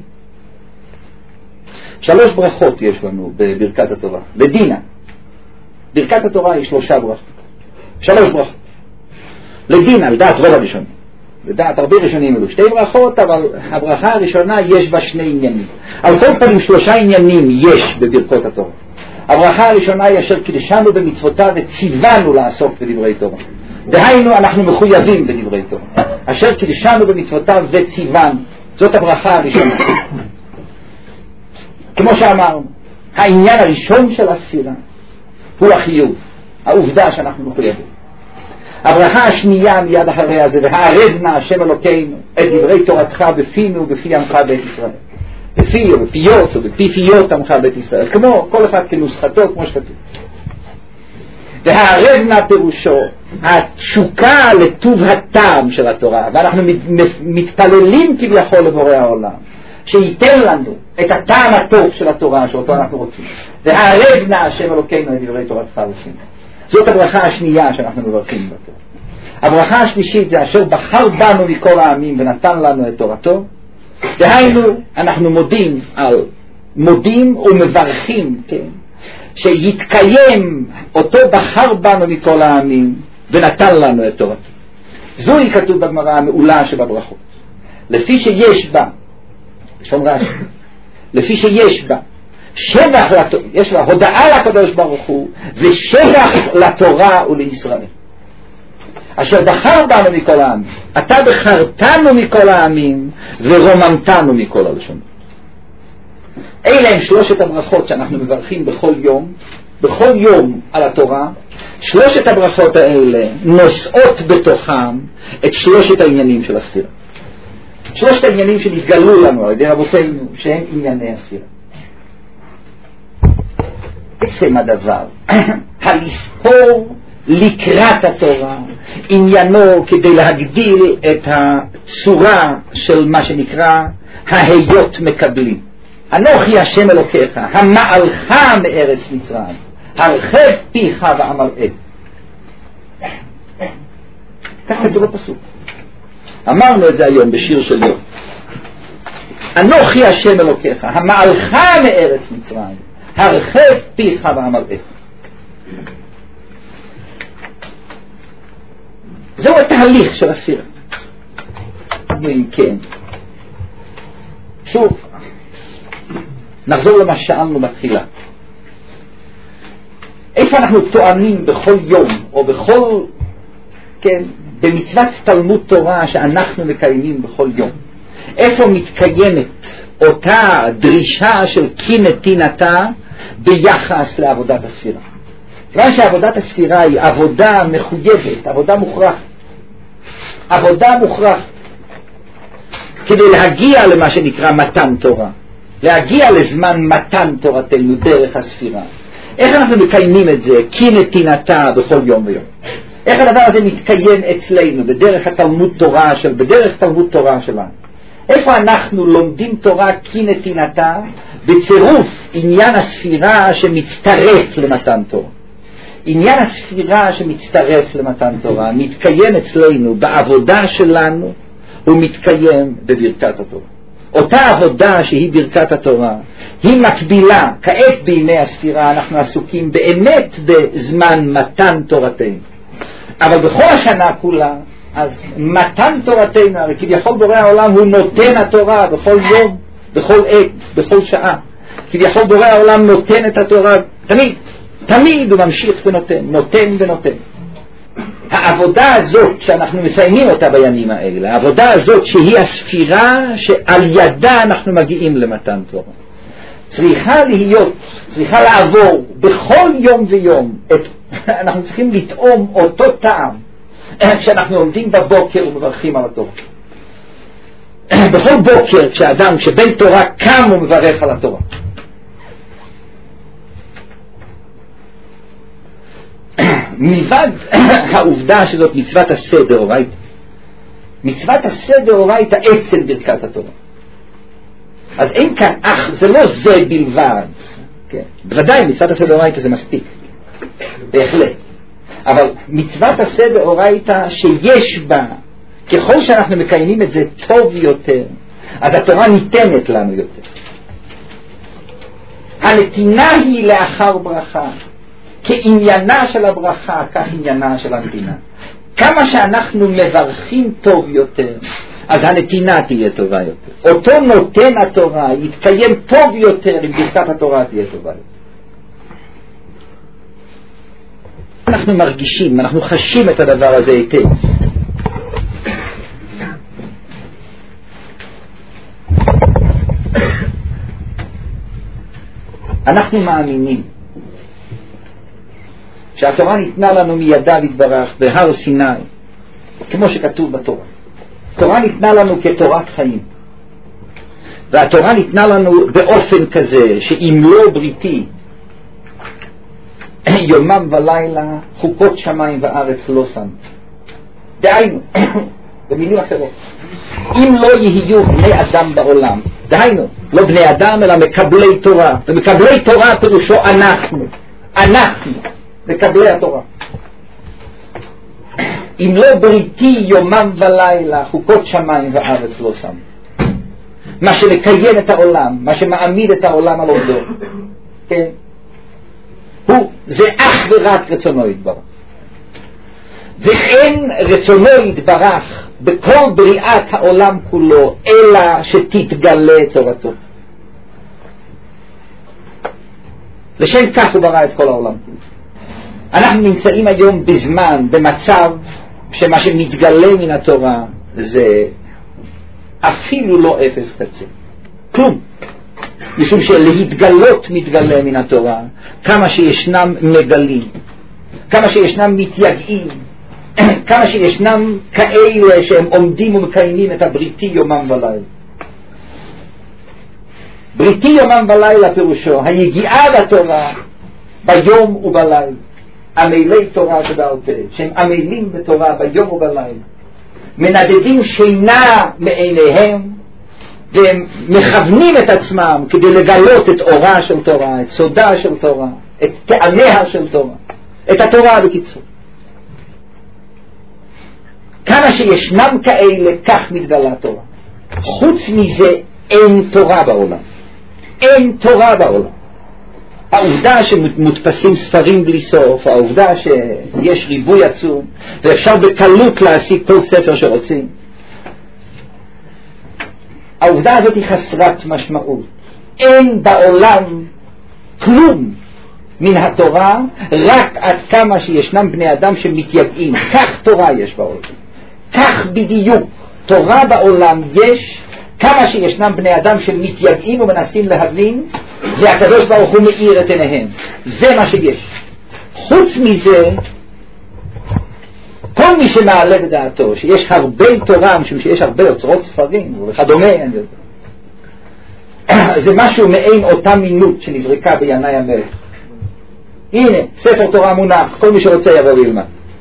שלוש ברכות יש לנו בברכת התורה. לדינה. ברכת התורה היא שלושה ברכות. שלוש ברכות. לדין, על דעת רוב הראשונים. לדעת הרבה ראשונים אלו שתי ברכות, אבל הברכה הראשונה יש בה שני עניינים. על כל פנים שלושה עניינים יש בברכות התורה. הברכה הראשונה היא אשר קידשנו במצוותיו וציוונו לעסוק בדברי תורה. דהיינו, אנחנו מחויבים בדברי תורה. אשר קידשנו במצוותיו וציוונו. זאת הברכה הראשונה. כמו שאמרנו, העניין הראשון של הספירה הוא החיוב, העובדה שאנחנו מחויבים. הברכה השנייה מיד אחריה זה והערב נא השם אלוקינו את דברי תורתך בפינו ובפי עמך בית ישראל. בפי או בפיות או בפי פיות עמך בית ישראל, כמו כל אחד כנוסחתו, כמו שכתוב. והערב נא פירושו התשוקה לטוב הטעם של התורה, ואנחנו מתפללים כביכול לבורא העולם שייתן לנו את הטעם הטוב של התורה שאותו אנחנו רוצים. והערב נא השם אלוקינו את דברי תורתך בפינו. זאת הברכה השנייה שאנחנו מברכים בתורה. הברכה השלישית זה אשר בחר בנו מכל העמים ונתן לנו את תורתו. דהיינו, אנחנו מודים על מודים ומברכים, כן, שיתקיים אותו בחר בנו מכל העמים ונתן לנו את תורתו. זוהי כתוב בגמרא המעולה שבברכות. לפי שיש בה, לשון רש"י, לפי שיש בה שבח לתורה, יש לה הודעה לקדוש ברוך הוא ושבח לתורה ולישראל אשר בחר בנו מכל העמים, אתה בחרתנו מכל העמים ורוממתנו מכל הלשונות. אלה הם שלושת הברכות שאנחנו מברכים בכל יום, בכל יום על התורה. שלושת הברכות האלה נושאות בתוכם את שלושת העניינים של הספירה, שלושת העניינים שנתגלו לנו על ידי רבותינו שהם ענייני הספירה. עצם הדבר, הלספור לקראת התורה, עניינו כדי להגדיל את הצורה של מה שנקרא ההיות מקבלים. אנוכי השם אלוקיך, המעלך מארץ מצרים, הרחב פיך ועמלאך. כך כתוב בפסוק. אמרנו את זה היום בשיר של יום. אנוכי השם אלוקיך, המעלך מארץ מצרים, הרחב פיך ועמלאך. זהו התהליך של הספירה. ואם כן, שוב נחזור למה שאלנו בתחילה. איפה אנחנו טוענים בכל יום או בכל, כן, במצוות תלמוד תורה שאנחנו מקיימים בכל יום, איפה מתקיימת אותה דרישה של כי נתינתה ביחס לעבודת הספירה? כיוון שעבודת הספירה היא עבודה מחויבת, עבודה מוכרח, עבודה מוכרח, כדי להגיע למה שנקרא מתן תורה, להגיע לזמן מתן תורתנו דרך הספירה. איך אנחנו מקיימים את זה? כי נתינתה בכל יום ויום. איך הדבר הזה מתקיים אצלנו בדרך התלמוד תורה של, בדרך תלמוד תורה שלנו? איפה אנחנו לומדים תורה כי נתינתה? בצירוף עניין הספירה שמצטרף למתן תורה. עניין הספירה שמצטרף למתן תורה מתקיים אצלנו בעבודה שלנו, הוא מתקיים בברכת התורה. אותה עבודה שהיא ברכת התורה היא מקבילה, כעת בימי הספירה אנחנו עסוקים באמת בזמן מתן תורתנו, אבל בכל השנה כולה, אז מתן תורתנו, הרי כביכול בורא העולם הוא נותן התורה בכל יום, בכל עת, בכל שעה. כביכול בורא העולם נותן את התורה תמיד, תמיד הוא ממשיך ונותן, נותן ונותן. העבודה הזאת שאנחנו מסיימים אותה בימים האלה, העבודה הזאת שהיא הספירה שעל ידה אנחנו מגיעים למתן תורה, צריכה להיות, צריכה לעבור בכל יום ויום. את, אנחנו צריכים לטעום אותו טעם כשאנחנו עומדים בבוקר ומברכים על התורה. בכל בוקר כשאדם, כשבן תורה קם ומברך על התורה, מלבד העובדה שזאת מצוות הסדר אורייתא, מצוות הסדר אורייתא עצם ברכת התורה, אז אין כאן אך, זה לא זה בלבד, כן? בוודאי מצוות הסדר אורייתא זה מספיק, בהחלט, אבל מצוות הסדר אורייתא שיש בה, ככל שאנחנו מקיימים את זה טוב יותר, אז התורה ניתנת לנו יותר. הנתינה היא לאחר ברכה, כעניינה של הברכה, כך עניינה של הנתינה. כמה שאנחנו מברכים טוב יותר, אז הנתינה תהיה טובה יותר. אותו נותן התורה יתקיים טוב יותר, אם ברכת התורה תהיה טובה יותר. אנחנו מרגישים, אנחנו חשים את הדבר הזה היטב. אנחנו מאמינים שהתורה ניתנה לנו מידיו יתברך בהר סיני, כמו שכתוב בתורה. התורה ניתנה לנו כתורת חיים, והתורה ניתנה לנו באופן כזה שאם לא בריתי יומם ולילה חוקות שמיים וארץ לא שם. דהיינו, במילים אחרות, אם לא יהיו בני אדם בעולם, דהיינו, לא בני אדם אלא מקבלי תורה, ומקבלי תורה פירושו אנחנו, אנחנו מקבלי התורה. אם לא בריתי יומם ולילה חוקות שמיים וארץ לא שם. מה שמקיים את העולם, מה שמעמיד את העולם על עובדו, כן? הוא, זה אך ורק רצונו יתברך. ואין רצונו יתברך בכל בריאת העולם כולו אלא שתתגלה תורתו. לשם כך הוא ברא את כל העולם כולו. אנחנו נמצאים היום בזמן, במצב שמה שמתגלה מן התורה זה אפילו לא אפס קצה, כלום. משום שלהתגלות מתגלה מן התורה כמה שישנם מגלים, כמה שישנם מתייגעים, כמה שישנם כאלה שהם עומדים ומקיימים את הבריתי יומם ולילה. בריתי יומם ולילה פירושו היגיעה בתורה ביום ובלילה, עמלי תורה שבעל פה, שהם עמלים בתורה ביום ובלילה, מנדדים שינה מעיניהם והם מכוונים את עצמם כדי לגלות את אורה של תורה, את סודה של תורה, את טעמיה של תורה, את התורה בקיצור. כמה שישנם כאלה כך מתגלה תורה. חוץ מזה אין תורה בעולם, אין תורה בעולם. העובדה שמודפסים ספרים בלי סוף, העובדה שיש ריבוי עצום ואפשר בקלות להשיג כל ספר שרוצים, העובדה הזאת היא חסרת משמעות. אין בעולם כלום מן התורה, רק עד כמה שישנם בני אדם שמתייגעים. כך תורה יש בעולם, כך בדיוק תורה בעולם יש, כמה שישנם בני אדם שמתייגעים ומנסים להבין, והקדוש ברוך הוא מאיר את עיניהם. זה מה שיש. חוץ מזה, כל מי שמעלה בדעתו שיש הרבה תורה, משום שיש הרבה אוצרות ספרים וכדומה, זה משהו מעין אותה מינות שנזרקה בינאי המלך. הנה, ספר תורה מונח, כל מי שרוצה יבוא וילמד.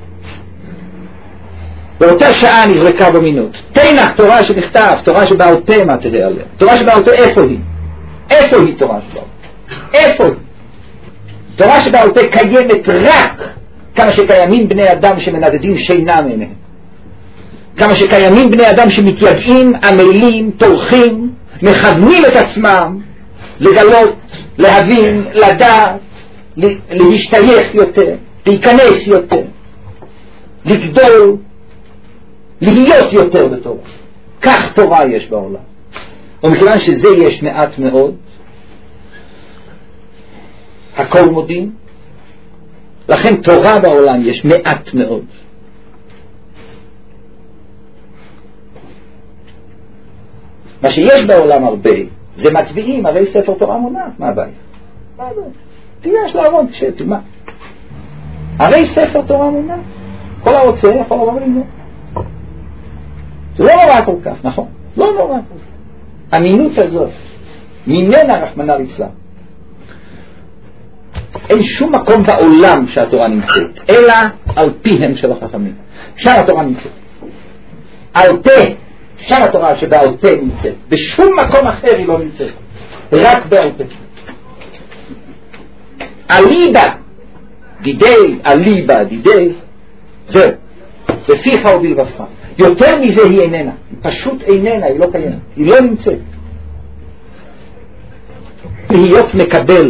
באותה שעה נזרקה במינות. תנח תורה שנכתב, תורה שבעל פה, מה תראה עליה? תורה שבעל פה, איפה היא? איפה היא תורה שבעל פה? איפה היא? תורה שבעל פה קיימת רק כמה שקיימים בני אדם שמנדדים שינה מעיניהם. כמה שקיימים בני אדם שמתייגעים, עמלים, טורחים, מכוונים את עצמם לגלות, להבין, לדעת, להשתייך יותר, להיכנס יותר, לגדול, להיות יותר בתורה. כך תורה יש בעולם. ומכיוון שזה יש מעט מאוד, הכל מודים, לכן תורה בעולם יש מעט מאוד. מה שיש בעולם הרבה, זה מצביעים, הרי ספר תורה מונח, מה הבעיה? מה הבעיה? תיגש לעבוד, שתלמד. הרי ספר תורה מונח, כל הרוצה יכול לבוא וללמוד. זה לא נורא כל כך, נכון? לא נורא כל כך. המינות הזאת, ממנה רחמנא ליצלן. אין שום מקום בעולם שהתורה נמצאת, אלא על פיהם של החכמים. שם התורה נמצאת. על פה, שם התורה שבעל פה נמצאת. בשום מקום אחר היא לא נמצאת. רק בעל פה. אליבא, דידי, אליבא, דידי, זהו. בפיך ובלבבך. יותר מזה היא איננה. היא פשוט איננה, היא לא קיימת. היא לא נמצאת. להיות מקבל.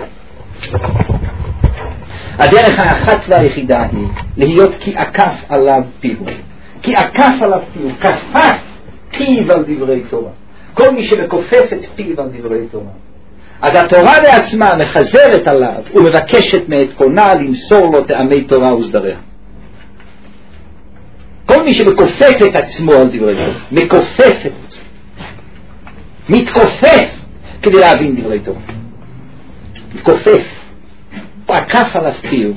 הדרך האחת והיחידה היא להיות כי עקף עליו פיו. כי עקף עליו פיו, כפף פיו על דברי תורה. כל מי שמכופף את פיו על דברי תורה, אז התורה בעצמה מחזרת עליו ומבקשת מאת קונה למסור לו טעמי תורה וסדריה. כל מי שמכופף את עצמו על דברי תורה, מכופפת, מתכופף כדי להבין דברי תורה, מתכופף, עקף עליו פיו.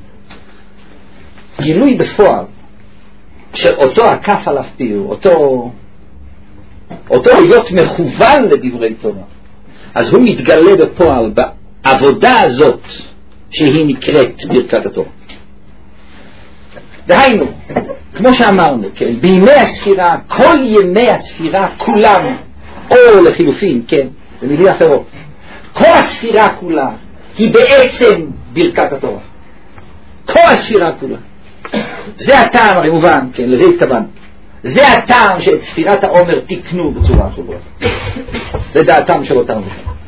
גילוי בפועל שאותו עקף עליו פיו, אותו אותו להיות מכוון לדברי תורה, אז הוא מתגלה בפועל בעבודה הזאת שהיא נקראת ברכת התורה. דהיינו, כמו שאמרנו, כן, בימי הספירה, כל ימי הספירה כולם, או לחילופין, כן, במילים אחרות, כל הספירה כולה היא בעצם ברכת התורה. כל הספירה כולה. זה הטעם, הרי מובן, כן, לזה התכוון. זה הטעם שאת ספירת העומר תקנו בצורה חברה. זה דעתם של אותם.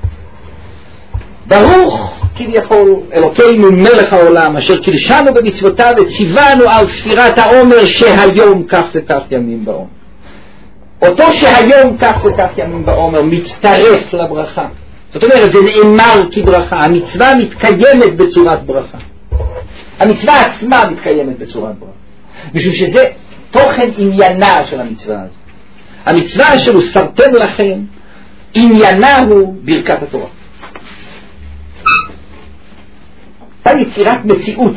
ברוך כביכול אלוקינו מלך העולם אשר קידשנו במצוותיו וציוונו על ספירת העומר שהיום כך וכך ימים בעומר. אותו שהיום כך וכך ימים בעומר מצטרף לברכה. זאת אומרת, זה נאמר כברכה. המצווה מתקיימת בצורת ברכה. המצווה עצמה מתקיימת בצורת ברכה. משום שזה תוכן עניינה של המצווה הזאת. המצווה שלו סרתם לכם, עניינה הוא ברכת התורה. כאן יצירת מציאות,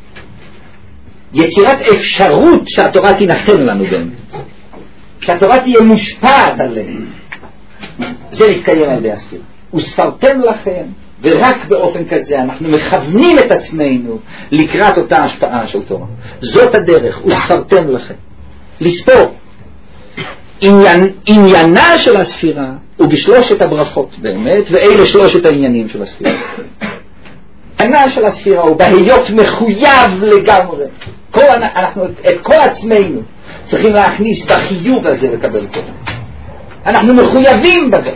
יצירת אפשרות שהתורה תנחם לנו באמת, שהתורה תהיה מושפעת עלינו. זה מתקיים על ידי הספירה. וספרתם לכם, ורק באופן כזה אנחנו מכוונים את עצמנו לקראת אותה השפעה של תורה. זאת הדרך, וספרתם לכם. לספור. עניין, עניינה של הספירה הוא בשלושת הברכות באמת, ואלה שלושת העניינים של הספירה. עניינה של הספירה הוא בהיות מחויב לגמרי. כל, אנחנו את כל עצמנו צריכים להכניס בחיוב הזה לקבל תורה. אנחנו מחויבים בזה.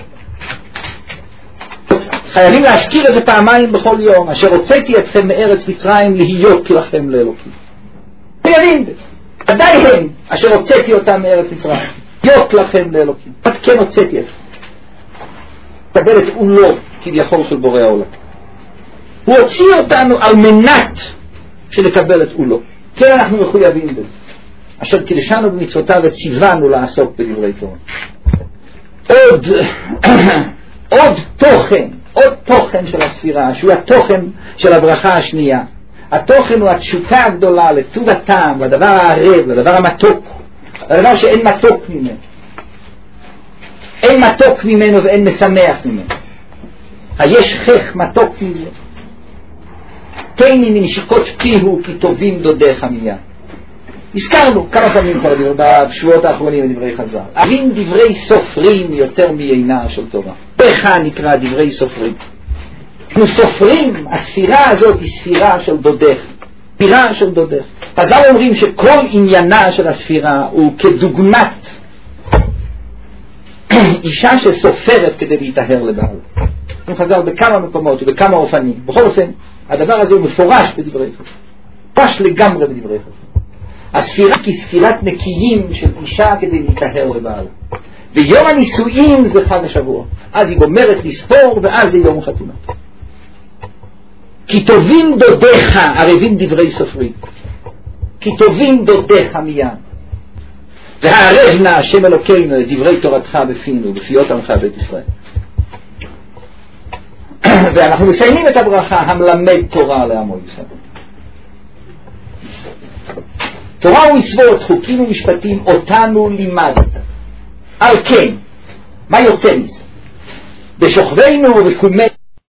חייבים להזכיר את זה פעמיים בכל יום. אשר הוצאתי אתכם מארץ מצרים להיות לכם לאלוקים. חייבים בזה. עדיין הם אשר הוצאתי אותם מארץ מצרים להיות לכם לאלוקים. עד כן הוצאתי אתכם. קבל את עולו כביכול של בורא העולם. הוא הוציא אותנו על מנת שנקבל את עולו. כן, אנחנו מחויבים בזה. אשר קידשנו במצוותיו וציוונו לעסוק בדברי תורה. עוד עוד תוכן, עוד תוכן של הספירה, שהוא התוכן של הברכה השנייה, התוכן הוא התשוקה הגדולה לטוב הטעם, לדבר הערב, לדבר המתוק, לדבר שאין מתוק ממנו. אין מתוק ממנו ואין משמח ממנו. היש חך מתוק מזה. תהני מנשיקות פיהו כי טובים דודיך מיד. הזכרנו כמה פעמים כבר בשבועות האחרונים בדברי חז"ל. אהבים דברי סופרים יותר מעינה של תורה. איך נקרא דברי סופרים? אנחנו סופרים, הספירה הזאת היא ספירה של דודך. ספירה של דודך. חז"ל אומרים שכל עניינה של הספירה הוא כדוגמת אישה שסופרת כדי להתאהר לבעל. חז"ל בכמה מקומות ובכמה אופנים. בכל אופן, הדבר הזה הוא מפורש בדברי חז"ל. פש לגמרי בדברי חז"ל. הספירה כספירת נקיים של אישה כדי להתאהר לבעל. ויום הנישואים זה חג השבוע. אז היא גומרת לספור ואז זה יום חתונה. כי טובים דודיך, ערבים דברי סופרים. כי טובים דודיך מיד. והערב נא השם אלוקינו דברי תורתך בפינו, בפיות עמך בית ישראל. ואנחנו מסיימים את הברכה, המלמד תורה לעמו ישראל. תורה ומצוות, חוקים ומשפטים, אותנו לימדת. על כן, מה יוצא מזה? בשוכבנו ובקומנו